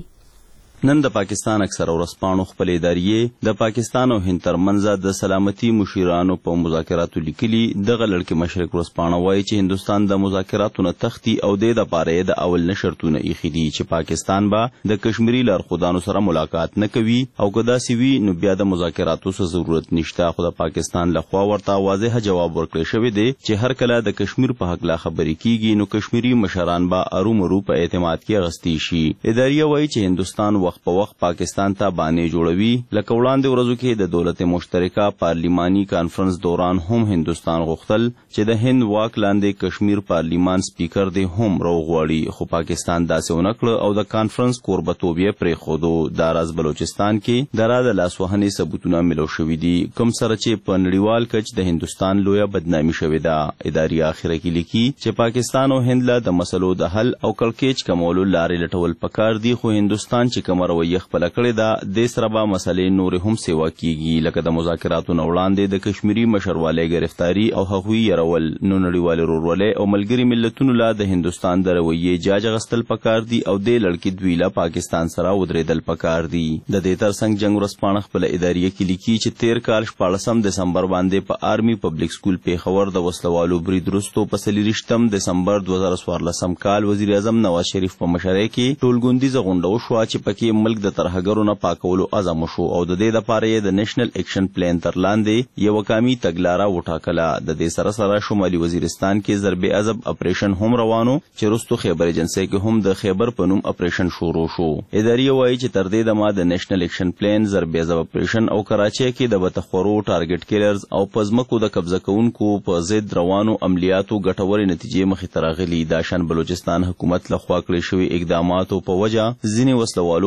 نن د پاکستان اکثر ورځپاڼو خپل اداریې د پاکستان او هند ترمنځ د سلامتي مشیرانو په مذاکراتو لیکلي. دغه لړکې مشرق ورځپاڼه وایي چې هندوستان د مذاکراتو نه تختی او د لپاره د اول نشرتونه ایښي دي چې پاکستان به د کشمیري لارښودانو سره ملاقات نه کوي او که داسې وي نو بیا د مذاکراتو څه ضرورت نشته. خو د پاکستان لخوا ورته واضح جواب ورکړی شوی دی چې هر کله د کشمیر په حق لا خبرې کیږي نو کشمیري مشران به ارومرو په اعتماد کې اغستی شي. اداریه وایي چې هندوستان وخت په وخت پاکستان ته باندې جوړوي. لکه وړاندې ورځو کې د دولت مشترکه پارلیماني کانفرنس دوران هم هندوستان غوښتل چې د هند واک لاندې کشمیر پارلیمان سپیکر دی هم راوغواړي خو پاکستان داسې ونه کړ او د کانفرنس کوربتوب یې پرېښودو. دا راز بلوچستان کې د را د لاسوهنې ثبوتونه ملو شوي دي کوم سره چې په نړیوال کچ د هندوستان لویه بدنامي شوې ده. ادارې اخره کې لیکي چې پاکستان او هند له د مسلو د حل او کړکېچ کمولو لارې لټول پکار دي خو هندوستان چې کومه رویه خپل کړې ده د سره به مسلې نور هم سیوا کیږي. لکه د مذاکراتو نه وړاندې د کشمیري مشرواله گرفتاری او هغوی يرول نو نړیوال ورولې او ملګری ملتونو لا د هندوستان د رویې جاج غستل پکار دي او د لړکی دوی لا پاکستان سره ودرېدل پکار دي. د دې ترڅنګ جنگ ورځپاڼه خپل اداریه کې لیکي چې 13 کال 14 دسمبر باندې په آرمي پبلک سکول پیښور د وسلوالو برید وروسته په 23 دسمبر 2014 کال وزیر اعظم نواز شریف په مشرۍ کې ټولګوندیزه غونډه وشوه چې پکې ملک د ترهګرو نه پاکولو عزم وشو او د دې لپاره یې د نېشنل اکشن پلان تر لاندې یو قومي تګلاره وټاکله. د دې سره سره شمالي وزیرستان کې ضرب عذب اپریشن هم روانو چې وروسته خیبر ایجنسی کې هم د خیبر په نوم اپریشن شروع شو. ادارې وایي چې تر دې دمه د نېشنل اکشن پلان ضرب عذب اپریشن او کراچۍ کې د بتخورو ټارګټ کیلرز او پزمکو د قبضه کوونکو په ضد روانو عملیاتو ګټورې نتیجې مخې ته راغلي. د شان بلوچستان حکومت لخوا کړې شوې اقداماتو په وجه ځینې وسلوالو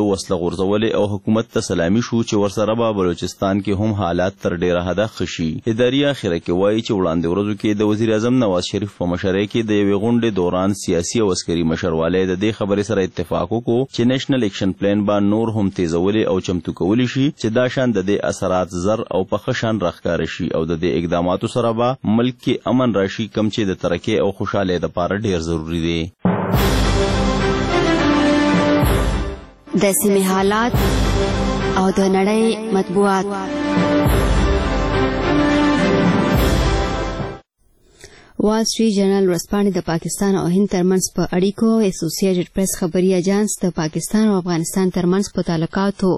وسله غورځولې او حکومت ته سلامي شو چې ورسره به بلوچستان کې هم حالات تر ډیره حده ښه شي. اداري اخره کې وایي چې وړاندې ورځو کې د وزیر اعظم نواز شریف په مشرۍ کې د یوې غونډې دوران سیاسي او عسکري مشروالی د دې خبرې سره اتفاق وکړو چې نیشنل ایکشن پلان به نور هم تیزولی او چمتو کولی شي چې دا شان د دې اثرات زر او په ښه شان راښکاره شي او د دې اقداماتو سره به ملک کې امن راشي کم چې د ترقۍ او خوشحالۍ دپاره ډیر ضروري دی. د سیمې حالات او د نړۍ مطبوعات. وال سټریټ جرنل ورځپاڼې د پاکستان او هند ترمنځ په اړیکو، اسوسییټډ پریس خبري اجانس د پاکستان او افغانستان ترمنځ په تعلقاتو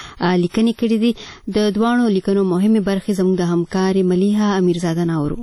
لیکنې کړې دي. د دواړو لیکنو مهمې برخې زموږ د همکارې ملیحه امیرزاده ناورو.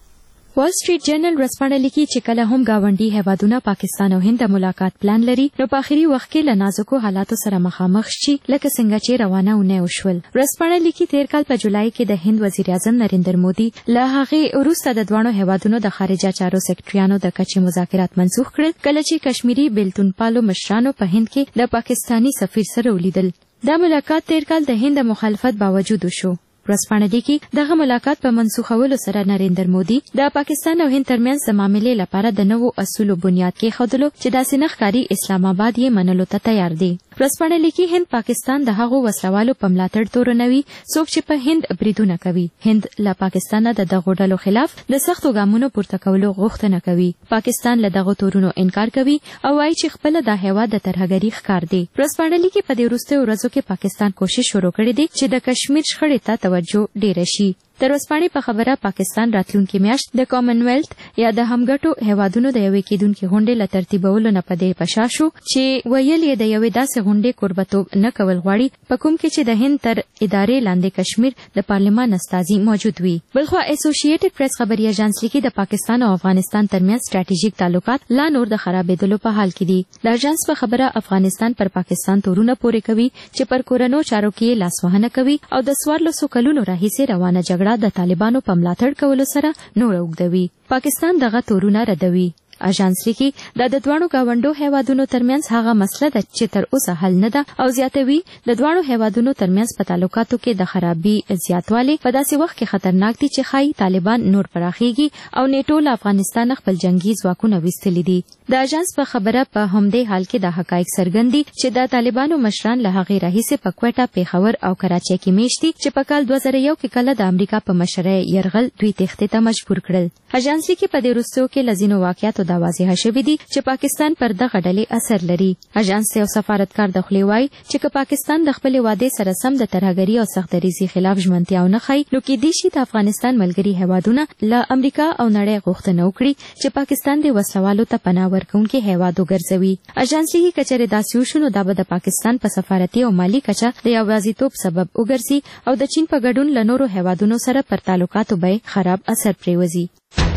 وال سټریټ جرنل ورځپاڼه لیکي چې کله هم گاونډي هیوادونه پاکستان او هند د ملاقات پلان لري نو په اخري وخت کې له نازکو حالاتو سره مخامخ شي لکه څنګه چې روانه ونه وشول. ورځپاڼه لیکي تیر کال په جولای کې د هند وزیر اعظم نریندر مودي له هغې وروسته د دواړو هیوادونو د خارجه چارو سکرټریانو د کچې مذاکرات منسوخ کړل کله چې کشمیري بیلتون پالو مشرانو په هند کې د پاکستانی سفیر سره ولیدل. دا ملاقات تیر کال د هند مخالفت باوجود وشو. ورځپاڼه لیکي دغه ملاقات په منسوخولو سره نریندر مودي د پاکستان او هند ترمنځ د معاملې لپاره د نوو اصولو بنیاد کېښودلو چې داسې نه ښکاري اسلام آباد یې منلو ته تیار دی. ورځپاڼه لیکي هند پاکستان د هغو وسلوالو په ملاتړ تورنوي څوک چې په هند بریدونه کوي. هند له پاکستانه د دغو ډلو خلاف د سختو ګامونو پورته کولو غوښتنه کوي. پاکستان له دغو تورونو انکار کوي او وایي چې خپله دا هیواد د ترهګري ښکار دی. ورځپاڼه لیکي په دې وروستیو ورځو کې پاکستان کوشش شروع کړی دی چې د کشمیر شخړې ته توجه ډیره شي. د ورځپاڼې په خبره پاکستان راتلونکي میاشت د کامن ویلث یا د همګټو هیوادونو د یوې کېدونکې غونډې له ترتیبولو نه په دې په شا شو چې ویل یې د یوې داسې غونډې کوربتوب نه کول غواړي په کوم کې چې د هند تر ادارې لاندې کشمیر د پارلمان استازي موجود وي. بلخوا اسوسییټډ پریس خبري اژانس لیکي د پاکستان او افغانستان ترمنځ سټراټیژیک تعلقات لا نور د خرابېدلو په حال کې دي. د اژانس په خبره افغانستان پر پاکستان تورونه پورې کوي چې پر کورنو چارو کې لاسوهنه کوي او د 1400 کلونو راهیسې روانه جګړه د طالبانو په ملاتړ کولو سره نور اوږدوي. پاکستان دغه تورونه ردوي. اژانس لیکي دا د دواړو گاونډو هیوادونو ترمنځ هغه مسله ده چې تر اوسه حل نه ده او زیاتوي د دواړو هیوادونو ترمنځ په تعلقاتو کې د خرابي زیاتوالی په داسې وخت کې خطرناک دي چې ښایي طالبان نور پراخیږي او نیټو له افغانستان خپل جنگي ځواکونه ویستلي دي. د اژانس په خبره په همدې حال کې د حقایق څرګند دي چې د طالبانو مشران له هغې راهیسې په کوټه، پیښور او کراچۍ کې میشت دي چې په کال 2001 کې کله د امریکا په مشرۍ یرغل دوی تېښتې ته مجبور کړل. اژانس لیکي په دې وروستیو کې له ځینو واقعاتو دا واضحه شوې دي چې پاکستان پر دغه ډلې اثر لري. اژانس یو سفارتکار د خولې وایي چې که پاکستان د خپلې وعدې سره سم د ترهګرۍ او سختدریزۍ خلاف ژمنتیا ونه ښایي نو کیدای شي د افغانستان ملګري هیوادونه له امریکا او نړۍ غوښتنه وکړي چې پاکستان د وسلوالو ته پناه ورکوونکي هیواد وګرځوي. اژانس لیکي که چېرې داسې وشو نو دا به د پاکستان په سفارتي او مالي کچه د یوازیتوب سبب وګرځي او د چین په ګډون له نورو هیوادونو سره پر تعلقاتو به خراب اثر پرېوځي.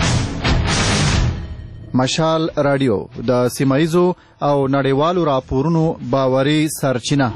مشال رادیو د سیمایزو او نړیوالو راپورونو باوري سرچینه.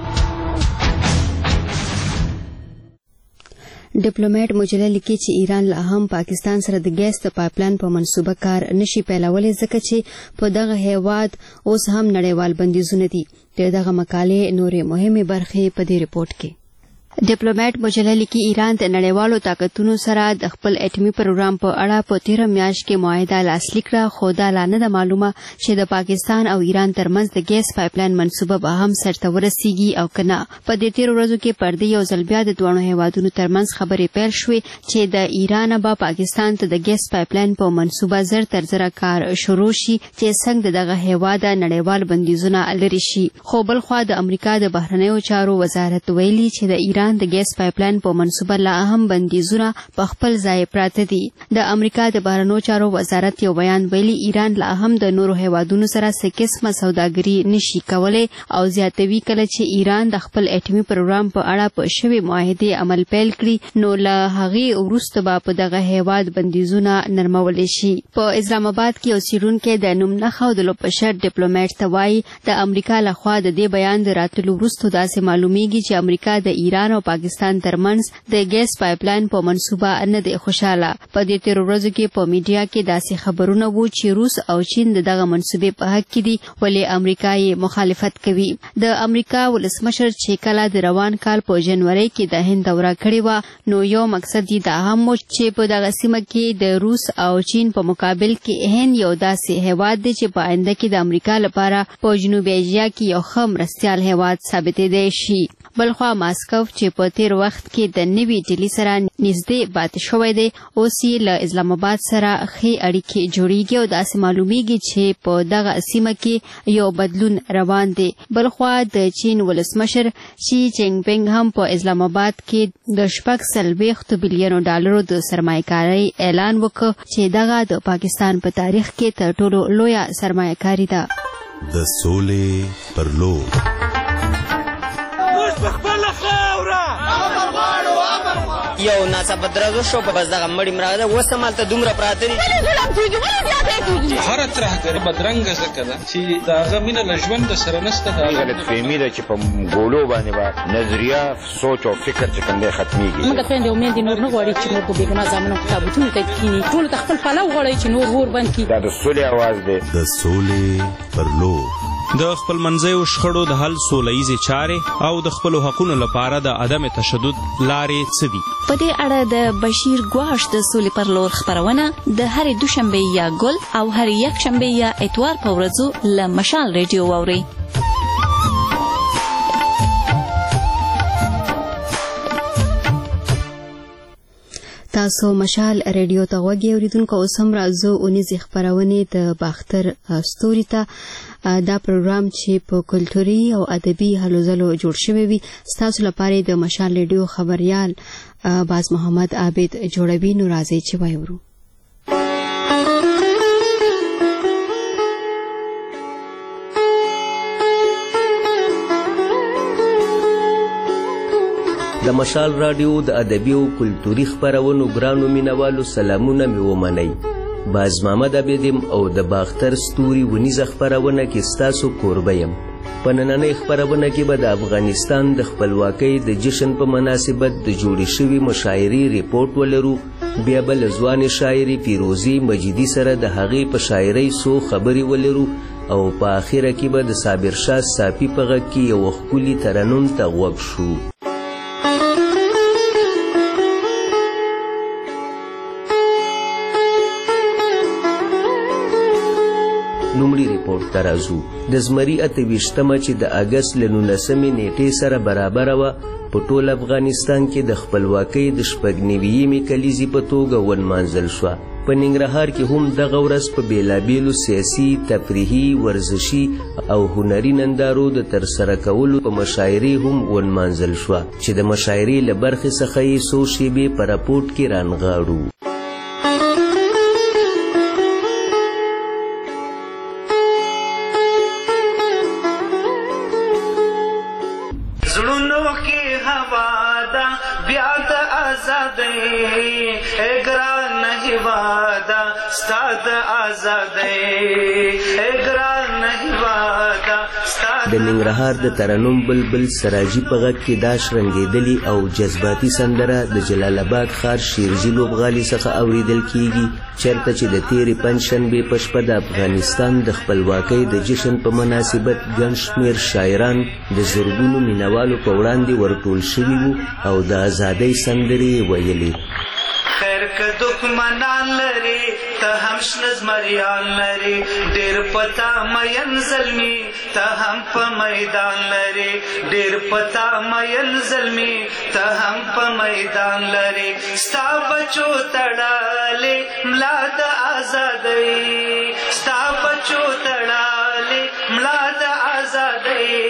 ډیپلوماټ مجله لیکي چې ایران لا هم پاکستان سره د ګیس د پایپلاین په منصوبه کار نشي پیلولی ځکه چې په دغه هیواد اوس هم نړیوال بندیزونه دي. د دغه مقالې نورې مهمې برخې په دې رپورټ کې. ډیپلوماټ مجله لیکي ایران د نړیوالو طاقتونو سره د خپل اټومي پروګرام په اړه په 13 میاشت کې معاهده لاسلیک کړه خو دا لا نه ده معلومه چې د پاکستان او ایران ترمنځ د ګیس پایپلاین منصوبه به هم سرته ورسیږي او که نه. په دې 13 ورځو کې پر دې یو ځل بیا د دواړو هیوادونو ترمنځ خبرې پیل شوې چې د ایران به پاکستان ته د ګیس پایپلاین په منصوبه زر تر زره کار شروع شي چې څنګه دغه هیواد نړیوال بندیزونه لري شي. خو بلخوا د امریکا د بهرنیو چارو وزارت ویلي چې د ایران د ګیس پایپلاین په منصوبه لا هم بندیزونه په خپل ځای پراته دي. د امریکا د بهرنیو چارو وزارت یو بیان ویلي ایران لا هم د نورو هیوادونو سره څه قسمه سوداګري نشي کولی او زیاتوي کله چې ایران د خپل اټومي پروګرام په اړه په شوې معاهدې عمل پیل کړي نو له هغې وروسته به په دغه هیواد بندیزونه نرمولی شي. په اسلام آباد کې یو څېړونکی د نوم نه ښودلو په شرط ډیپلوماټ ته وایي د امریکا لخوا د دې بیان د راتلو وروسته داسې معلومیږي چې امریکا د ایران او پاکستان ترمنځ د ګیس پایپلاین په منصوبه نه دی خوشاله. په دې تیر ورځو کې په میډیا کې داسې خبرونه وو چې روس او چین دغه منصوبې په حق کې دي ولې امریکا یې مخالفت کوي. د امریکا ولسمشر چې کله د روان کال په جنوري کې د هند دوره کړې و نو یو مقصد یې دا هم و چې په دغه سیمه کې د روس او چین په مقابل کې هند یو داسې هیواد دی چې په آینده کې د امریکا لپاره په جنوبي اسیا کې یو ښه مرستیال هیواد ثابتېدی شي. بلخوا ماسکو چې په تیر وخت کې د نوي ډیلي سره نږدې پاتې شوی دی اوس یې له اسلام آباد سره ښې اړیکې جوړیږي او داسې معلومیږي چې په دغه سیمه کې یو بدلون روان دی. بلخوا د چین ولسمشر شي جینګ پینګ هم په اسلام آباد کې د 40 بلین ډالرو د سرمایه‌کارۍ اعلان وکړ چې دغه د پاکستان په تاریخ کې تر ټولو لویه سرمایه‌کاري ده. د سولې پر لور یو ناڅاپه درزو شو په بس دغه مړی مراده اوس همالته دومره پراته دي هره ترهګري بدرنګه ځکه ده چې د هغه مینه له ژونده سره نشته. غلطفهمي ده چې په ګولو باندې به نظریه سوچ او فکر چې کوم دی ختمیږي. موږ خویندې او میندې نور نه غواړي چې نور په بېګناه زامنو په تابوتونو ته کښېني. ټولو ته خپل پلو غواړي چې نور اور بند کړي. دا د سولې اواز دی. د سولې پر لور د خپل منځیو شخړو د حل سولهییزې چارې او د خپلو حقونو لپاره د عدم تشدد لارې څه دي؟ په دې اړه د بشیر ګواش د سولې پر لور خپرونه د هرې دوشنبې یا ګل او هرې یکشنبې یا اتوار په ورځو له مشال ریډیو واورئ. تاسو مشال ریډیو ته غوږ یې اوریدونکو. اوس هم راځو اونیزې خپرونې د باختر ستوري ته. دا پروګرام چې په کلتوري او ادبي هلو ځلو جوړ شوی وي ستاسو لپاره د مشال ریډیو خبریال باز محمد عابد جوړوي. نو راځئ چې واورو. د مشال رادیو د ادبي او کلتوري خپرونو ګرانو مینوالو سلامونه مې ومنئ. باز محمد عابد او د باختر ستوري ونیزه خپرونه کې ستاسو کوربه یم. په نننۍ خپرونه کې به د افغانستان د خپلواکۍ د جشن په مناسبت د جوړې شوي مشاعرې ریپورټ ولرو. بیا به له ځوانې شاعرې فیروزي مجیدي سره د هغې په شاعرۍ څو خبرې ولرو او په آخره کې به د صابر شاه صافي په غږ کې یو ښکلي ترنم ته غوږ شو. لومړي ریپورټ ته راځو. د زمري 28مه چې د اګست له 19مې نیټې سره برابره وه په ټول افغانستان کې د خپلواکۍ د 96مې کلیزې په توګه ونمانځل شوه. په ننګرهار کې هم دغه ورځ په بېلابېلو سیاسي، تفریحي، ورزشي او هنري نندارو د ترسره کولو په مشاعرې هم ونمانځل شوه چې د مشاعرې له برخې څخه یې څو شیبې په راپورټ کې رانغاړو. د ننګرهار د ترنم بلبل سراجي په غږ کې دا شرنګېدلې او جذباتي سندره د جلال آباد ښار شیرجي لوبغالي څخه اوریدل کیږي چېرته چې د تېرې پنجشنبې په شپه د افغانستان د خپلواکۍ د جشن په مناسبت ګڼ شمېر شاعران د زرګونو مینوالو په وړاندې ورټول شوي وو او د ازادۍ سندرې یې ویلې. خیر که دښمنان لري ته هم شنه زمریان لري ډېر پتا مین زلمي ته هم په میدان لري ډېر پتا مین زلمي ته هم په میدان لري ستا بچو تړلې ملا د ازادۍ ستا بچو تړلې ملا د ازادۍ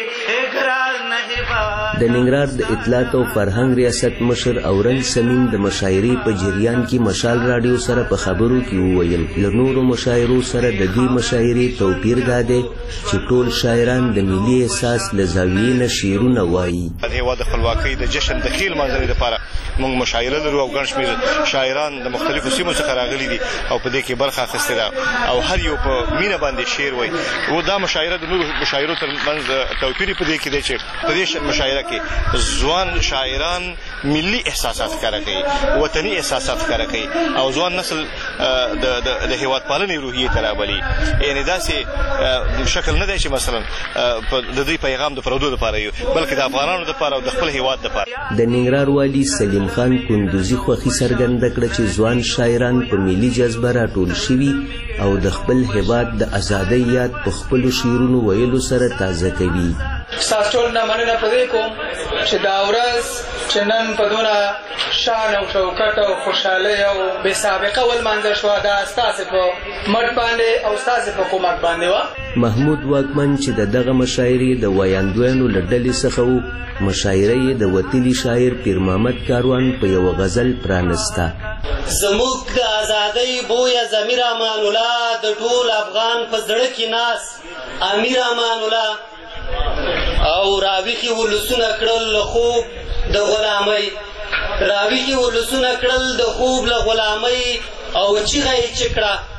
د ننګرهار د اطلاعات او فرهنګ ریاست مشر اورنګ سمین د مشاعرې په جریان کې مشال راډیو سره په خبرو کې وویل له نورو مشاعرو سره د دې مشاعرې توپیر دا دی چې ټول شاعران د ملي احساس له زاویې نه شعرونه وایي. د هېواد د خپلواکۍ د جشن د ښې لمانځنې لپاره موږ مشاعره لرو او ګڼ شمېر شاعران د مختلفو سیمو څخه راغلي دي او په دې کې برخه اخیستې ده او هر یو په مینه باندې شعر وایي. دا مشاعره د نورو مشاعرو تر منځ توپیر په دې کې دی چې په دې مشاعره کې ځوان شاعران ملي احساسات ښکاره کوي، وطني احساسات ښکاره کوي او ځوان نسل د هیواد پالنې روحیې ته رابلي. یعنې داسې شکل نه دی چې مثلا د دوی پیغام د پردو دپاره وي، بلکې د افغانانو دپاره او د خپل هیواد دپاره. د ننګرهار والي سلیم خان کندوزي خوښي څرګنده کړه چې ځوان شاعران په ملي جذبه راټول شوي او د خپل هیواد د ازادۍ یاد په خپلو شعرونو ویلو سره تازه کوي. ستاسو ټول نه مننه په دې کوم چې دا ورځ چې نن په دونه شان او شوکت او خوشحالۍ او بې سابقه ولمانځل شوه، دا ستاسې په مټ باندې او ستاسې په کومک باندې وه. محمود واکمن چې د دغه مشاعرې د ویاندویانو له ډلې څخه و، مشاعره یې د وتلي شاعر پیر محمد کاروان په یوه غزل پرانسته. زموږ د ازادۍ بویه ضمیر امان الله د ټول افغان په زړه کې ناست امیر امان الله او راویښي ولسونه کړل له خوب د غلامۍ، راویښي ولسونه کړل د خوب له غلامۍ او چیغه یې چې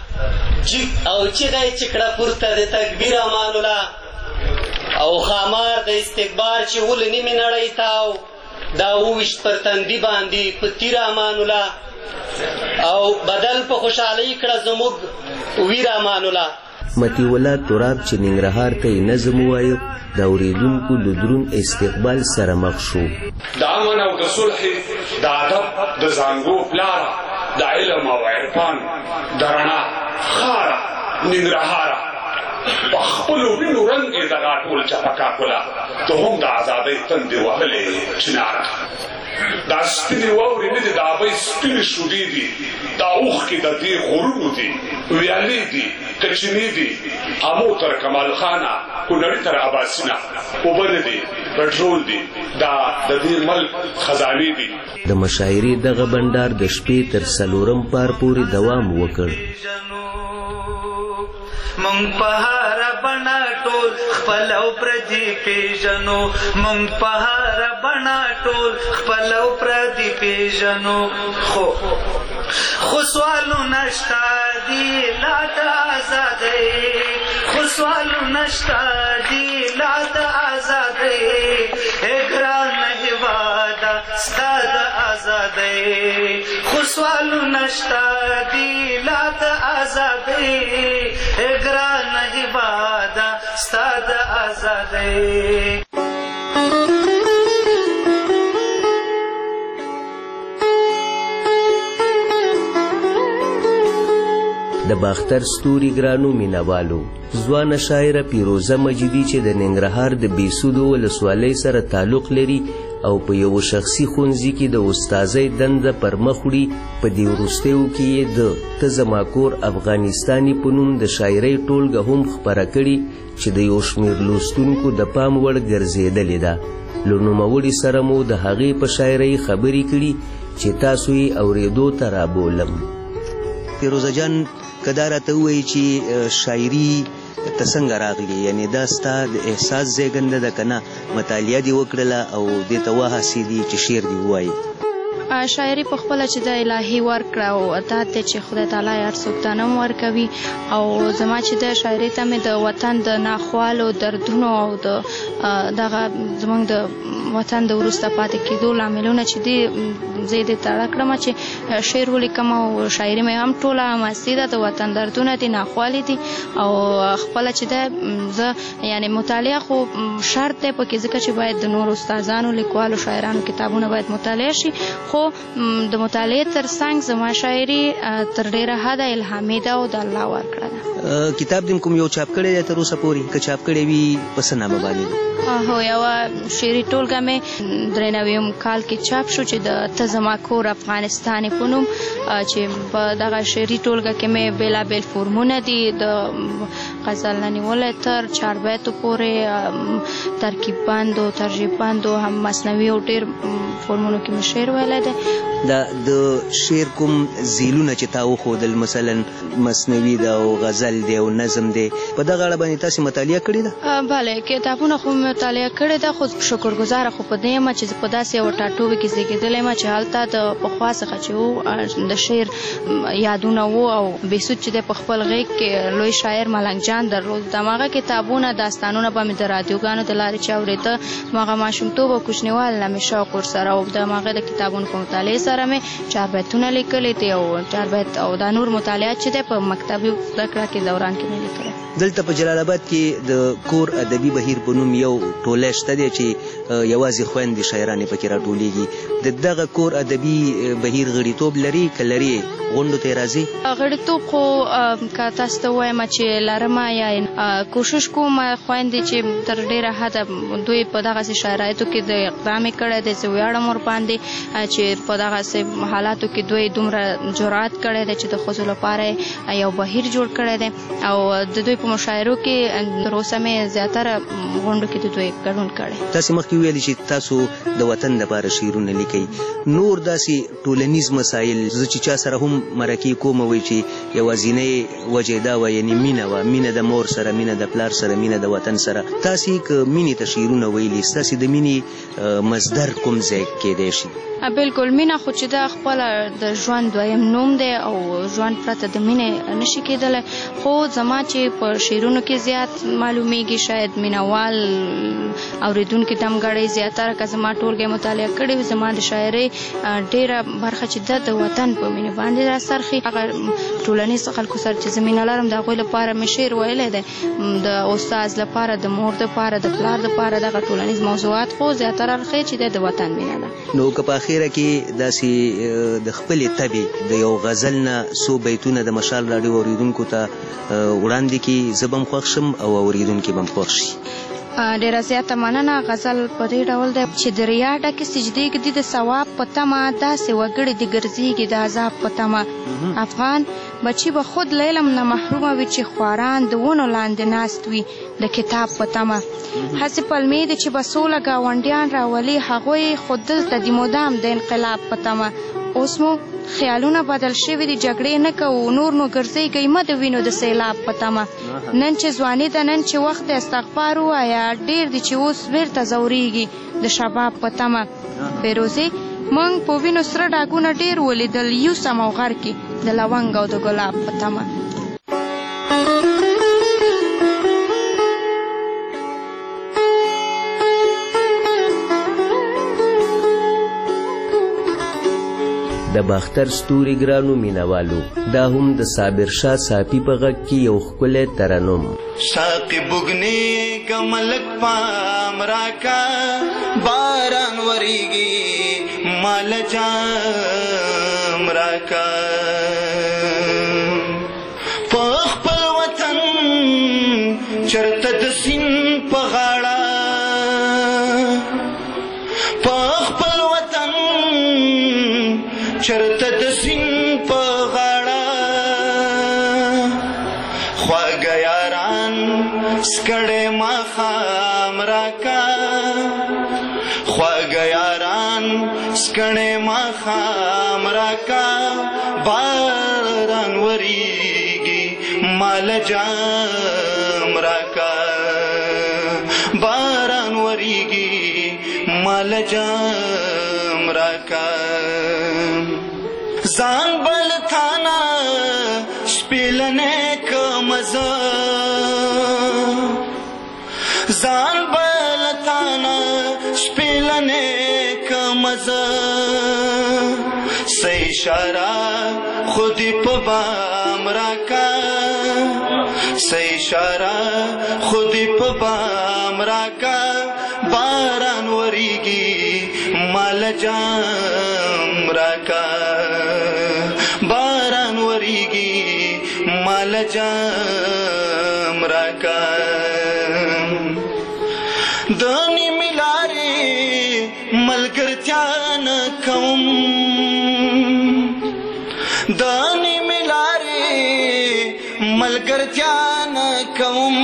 کړه پورته د تکبیر امان الله او خامار د استکبار چې ول نیمې نړۍ تاو دا وویشت پر تندي باندې په تیر امان الله او بدل په خوشحالۍ کړه زموږ ویر امان الله. متی الله تراب چې ننګرهار ته یې نظم ووایه د اورېدونکو له دروند استقبال سره مخ شو. د امن او د صلح د ادب د زانګو پلاره د علم او عرفان د رڼا خاره ننګرهاره په خپلو وینو رنګ یې دغه ټول چپکا کړله ته هم د ازادۍ تندې وهلې چناره. دا سپینې واورې نه دي، د ابۍ سپینې شودې دي، دا اوښکې د دې غرونو دي، ویالې دي، کچینې دي، امو تر کمال خانه کونړي تر اباسینه اوبه نه دي، پټرول دي، دا د دې ملک خزانې دي. د مشاعرې دغه بنډار د شپې تر 4 پار پورې دوام وکړ. مونږ په هر بڼه ټول خپل او پردي پیژنو، مونږ په هر بڼه ټول خپل او پردي پیژنو، خو سوالونه شته دي لا د ازادۍ، خو سوالونه شته دي لا د ازادۍ، ګرانه هېواده ستا د ازادۍ، خو سوالونه شته دي لا د ازادۍ، ګرانه هېواده ستا د ازادۍ. د باختر ستوري ګرانو مینوالو، ځوانه شاعره پیروزه مجیدي چې د ننګرهار د بیسودو ولسوالۍ سره تعلق لري او په یو شخصي ښوونځي کې د استازۍ دنده پر مخ وړي، په دې وروستیو کې یې د ته زما کور افغانستاني په نوم د شاعرۍ ټولګه هم خپره کړي چې د یو شمېر لوستونکو د پام وړ ګرځېدلې ده. له نوموړي سره مو د هغې په شاعرۍ خبرې کړي چې تاسو یې اورېدو ته رابولم. فیروزه جان که دا راته ووایي چې شاعري ته څنګه راغلي، یعنې دا ستا د احساس زیږنده ده که نه مطالعه دې وکړله او دې ته وهڅېدي چې شعر دې ووایي؟ شاعري په خپله چې د الهي ورکړه او عطات دی چې خدای تعالی هر څوک ته نه ورکوي، او زما چې د شاعرۍ ته مې د وطن د ناخوالو دردونو او د دغه زموږ د وطن د وروسته پاتې کېدو لاملونه چې دي زه یې دې ته اړه کړم چې شعر ولیکم او شاعري مې هم ټوله مستي ده، د وطن دردونه دي، ناخوالې دي، او خپله چې ده زه یعنې مطالعه خو شرط دی پکې، ځکه چې باید د نورو استادانو لیکوالو شاعرانو کتابونه باید مطالعه شي، خو د مطالعې تر څنګ زما شاعري تر ډېره حده الهامي ده او د الله ورکړه ده. کتاب دې کوم یو چاپ کړی دی تر اوسه پورې؟ که چاپ کړی وي په څه نامه باندې ده؟ هو یوه شعري ټولګه مې 93 کال کې چاپ شو چې د ته زما کور افغانستاني په نوم، چې په دغه شعري ټولګه کې مې بېلابېل فورمونه دي، د غزل نه نیولی تر چاربیتو پورې، ترکیب بند او ترجیب بند او هم مثنوي او ډېر فورمونو کې مې شعر ویلی دی. دا د شعر کوم زیلونه چې تا وښودل، مثلا مثنوي ده او غزل دی او نظم دی، په دغه اړه باندې تاسې مطالعه کړې ده؟ بله، کتابونه خو مې مطالعه کړې ده، خو شکرګزاره خو په دې یم چې په داسې یوه ټاټوبې کې زېږېدلی یم چې هلته د پخوا څخه چې و د شعر یادونه و، او بېسود چې دی په خپل غېږ کې لوی شاعر ملنګ جان وجدان درلود. د هغه کتابونه داستانونه به مې د رادیوګانو د لارې چې اورېده نو هغه ماشومتوب او کوچنیوالي نه مې شوق ورسره او د هغه د کتابونو په مطالعې سره مې چاربیتونه لیکلي دي او چاربیت او دا نور مطالعات چې دی په مکتبي زده کړه کې دوران کې مې لیکلی. دلته په جلال آباد کې د کور ادبي بهیر په نوم یو ټولی شته دی چې یوازې خویندې شاعرانې پکې راټولیږي. د دغه کور ادبي بهیر غړیتوب لري که لري غونډو ته راځي؟ غړیتوب خو که تاسو ته ووایم چې لرم یا کوشش کوم خویندې چې تر ډېره حده دوی په دغسې شرایطو کې د اقدام یې کړی دی. زه ویاړم ورباندې چې په دغسې حالاتو کې دوی دومره جرأت کړی دی چې د ښځو لپاره یو بهیر جوړ کړی دی او د دوی په مشاعرو کې تر اوسه مې زیاتره غونډو کې د دوی ګډون کړی. تاسې مخکې ویلي چې تاسو د وطن لپاره شعرونه لیکئ. نور داسې ټولنیز مسایل زه چې چا سره هم مرکې کوم وایي چې یوازینۍ وجه دا وه یعنې مینه وه، مینه د مور سره، مینه د پلار سره، مینه د وطن سره. تاسې که مینې ته شعرونه ویلي ستاسې د مینې مصدر کوم ځای کیدی شي؟ بالکل مینه خو چې دا خپله د ژوند دویم نوم دی او ژوند پرته د مینې نشي کیدلی. خو زما چې په شعرونو کې زیات معلومیږي شاید مینهوال اورېدونکي دمګړی زیاتره که زما ټولګی مطالعه کړې وي زما د شاعرۍ ډېره برخه چې ده د وطن په مینې باندې راڅرخي. هغه ټولنیز خلکو سره چې زه مینه لرم د هغوی لپاره مې شعر ویلی دی، د استاد لپاره، د مور دپاره، د پلار دپاره. دغه ټولنیز موضوعات خو زیاتره اړخی چې دی د وطن مینه ده. نو که په اخیره کې داسې د خپلې طبې د یو غزل نه څو بیتونه د مشال راډیو اورېدونکو ته وړاندې کړي زه به هم خوښ شم او اورېدونکي به هم خوښ شي. ډېره زیاته مننه. غزل په دې ډول دی چې د ریا ډکې سجدې ږدي د ثواب په تمه، داسې وګړي دې ګرځېږي د عذاب په تمه. افغان بچي به خود له علم نه محرومه وي چې خواران د ونو لاندې ناست وي د کتاب په تمه. هسې پلمې دي چې به سوله ګاونډیان راولي هغوی خو دلته د مدام د انقلاب په تمه. اوس مو خیالونه بدل شوي دي جګړې نه کوو نور نو ګرځېږئ مه د وینو د سیلاب په تمه. نن چې ځواني ده نن چې وخت د استغفار ووایه ډېر دي چې اوس بیرته ځورېږي د شباب په تمه. فیروزې موږ په وینو سره ډاګونه ډېر ولیدل یوسم او غر کې د لونګ او د ګلاب په تمه. د باختر ستوري ګرانو مینوالو دا هم د صابر شاه صافي په غږ کې یو ښکلی ترنم. ساقي بوږنې که ملک پام راکا باران وریږي مال جام راکا په خپل وطن چرته د سیند په غاړه چرته د سیند په غاړه خواږه یاران سکړې ماښام راکا خواږه یاران سکړې ماښام راکا باران وریږي مال جام راکا باران وریږي مال جام راکا ځان بل تانا شپیلنې کمزه ځان بل تانا شپیلنې کمزه سې اشاره خودی په بام راکا سې اشاره خودی په بام راکا باران وریږي مال جام راکا باران وریږي مال جام راکا د نیمې لارې ملګرتیا نه کوم د نیمې لارې ملګرتیا نه کوم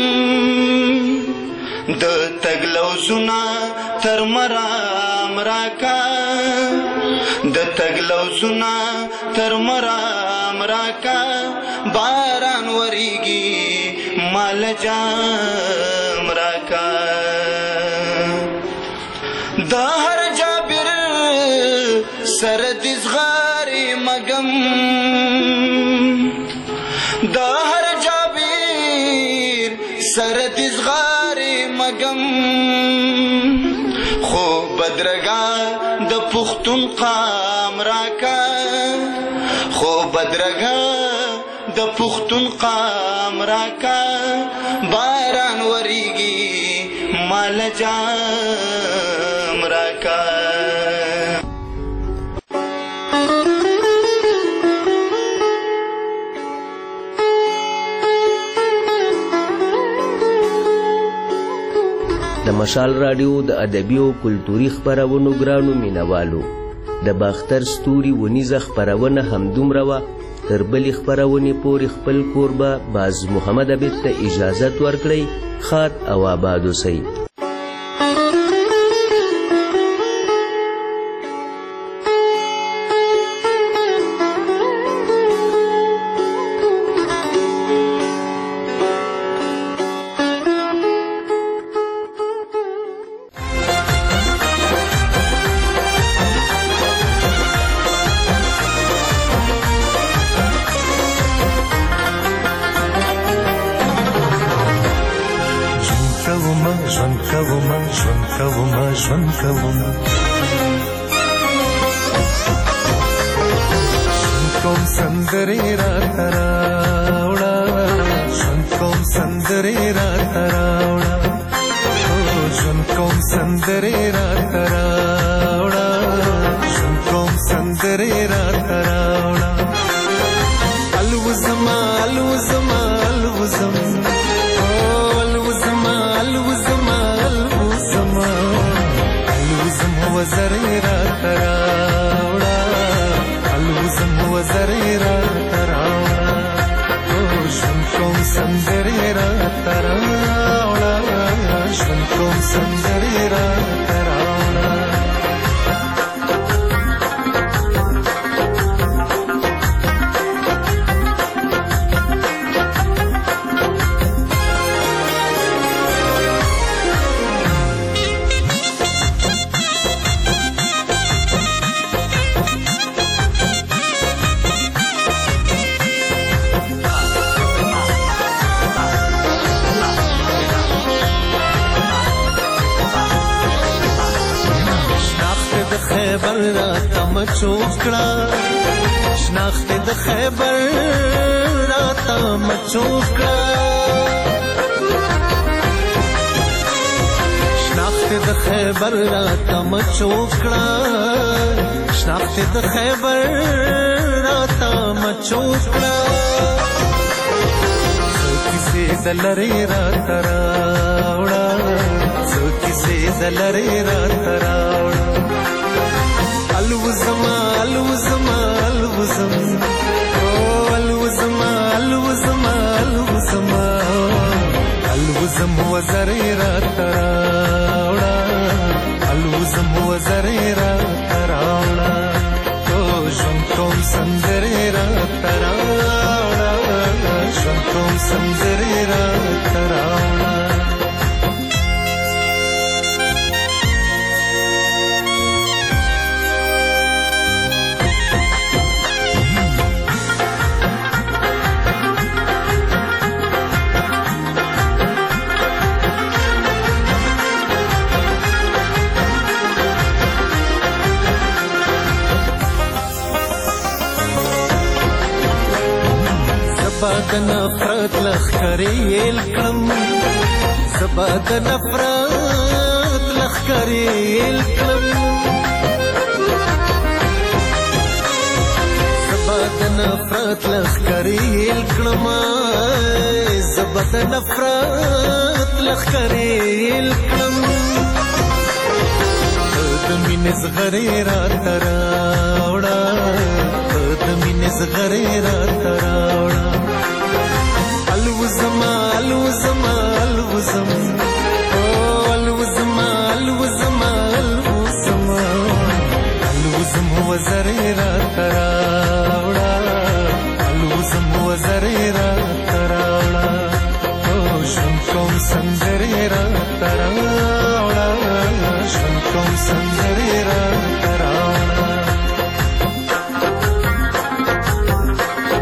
د تګ لوزونه تر مرام راکا د تګ لوزونه تر مرام راکا باران وریږي مال جام راکا د هر جابر سر د زغاري مګم د هر جابر سرد ازغارې مګم خو بدرګا د پښتون قام راکا خو بدرګا د پښتون قام راکا باران وریږي مال جام راکا د مشال راډیو د ادبي او کلتوري خپرونو ګرانو مینوالو د باختر ستوري ونیزه خپرونه همدومره وه تر بلې خپرونې پورې خپل کوربه باز محمد عبید ته اجازت ورکړئ ښاد او آباد اوسئ شناخت د خیبر راته مچوکړه شناخت د خیبر راته مچوکړه شناخت د خیبر راته مچوکړه څو کیسې د لرې راته راوړه څو کیسې د لرې راته راوړه الوزما الوزما الوزم الوزما الوزما الوزما الوزم وزرې راته راوړه الوزم وزرې راته راوړه ژوند کوم سندرې راته راوړه ژوند کوم سندرې راته راوړه زبا د نفرت لخکرې یل کړم زبا د نفرت لخکرې یل کړم زبا د نفرت لخکرې یل کړم زبا د نفرت لخکرې یل کړم د مینې زغرې راته راوړه د مینې زغرې راته راوړه الوزما الوزما الوزم الوزما الوزما الوزما الوزم وزرې راته راوړه الوزم وزرې راته راوړه ژوند کوم سندرې راته راوړه ژوند کوم سندرې راته راوړه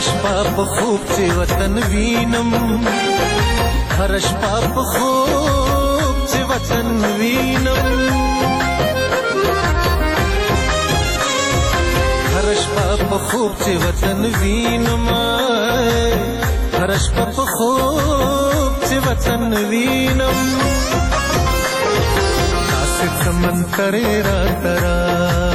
شپه په خوب چې وطن وینم هر شپه په خوب چې وطن وینم هر شپه په خوب چې وطن وینم هر شپه په خوب چې وطن وینم داسې سمن کرے را ترا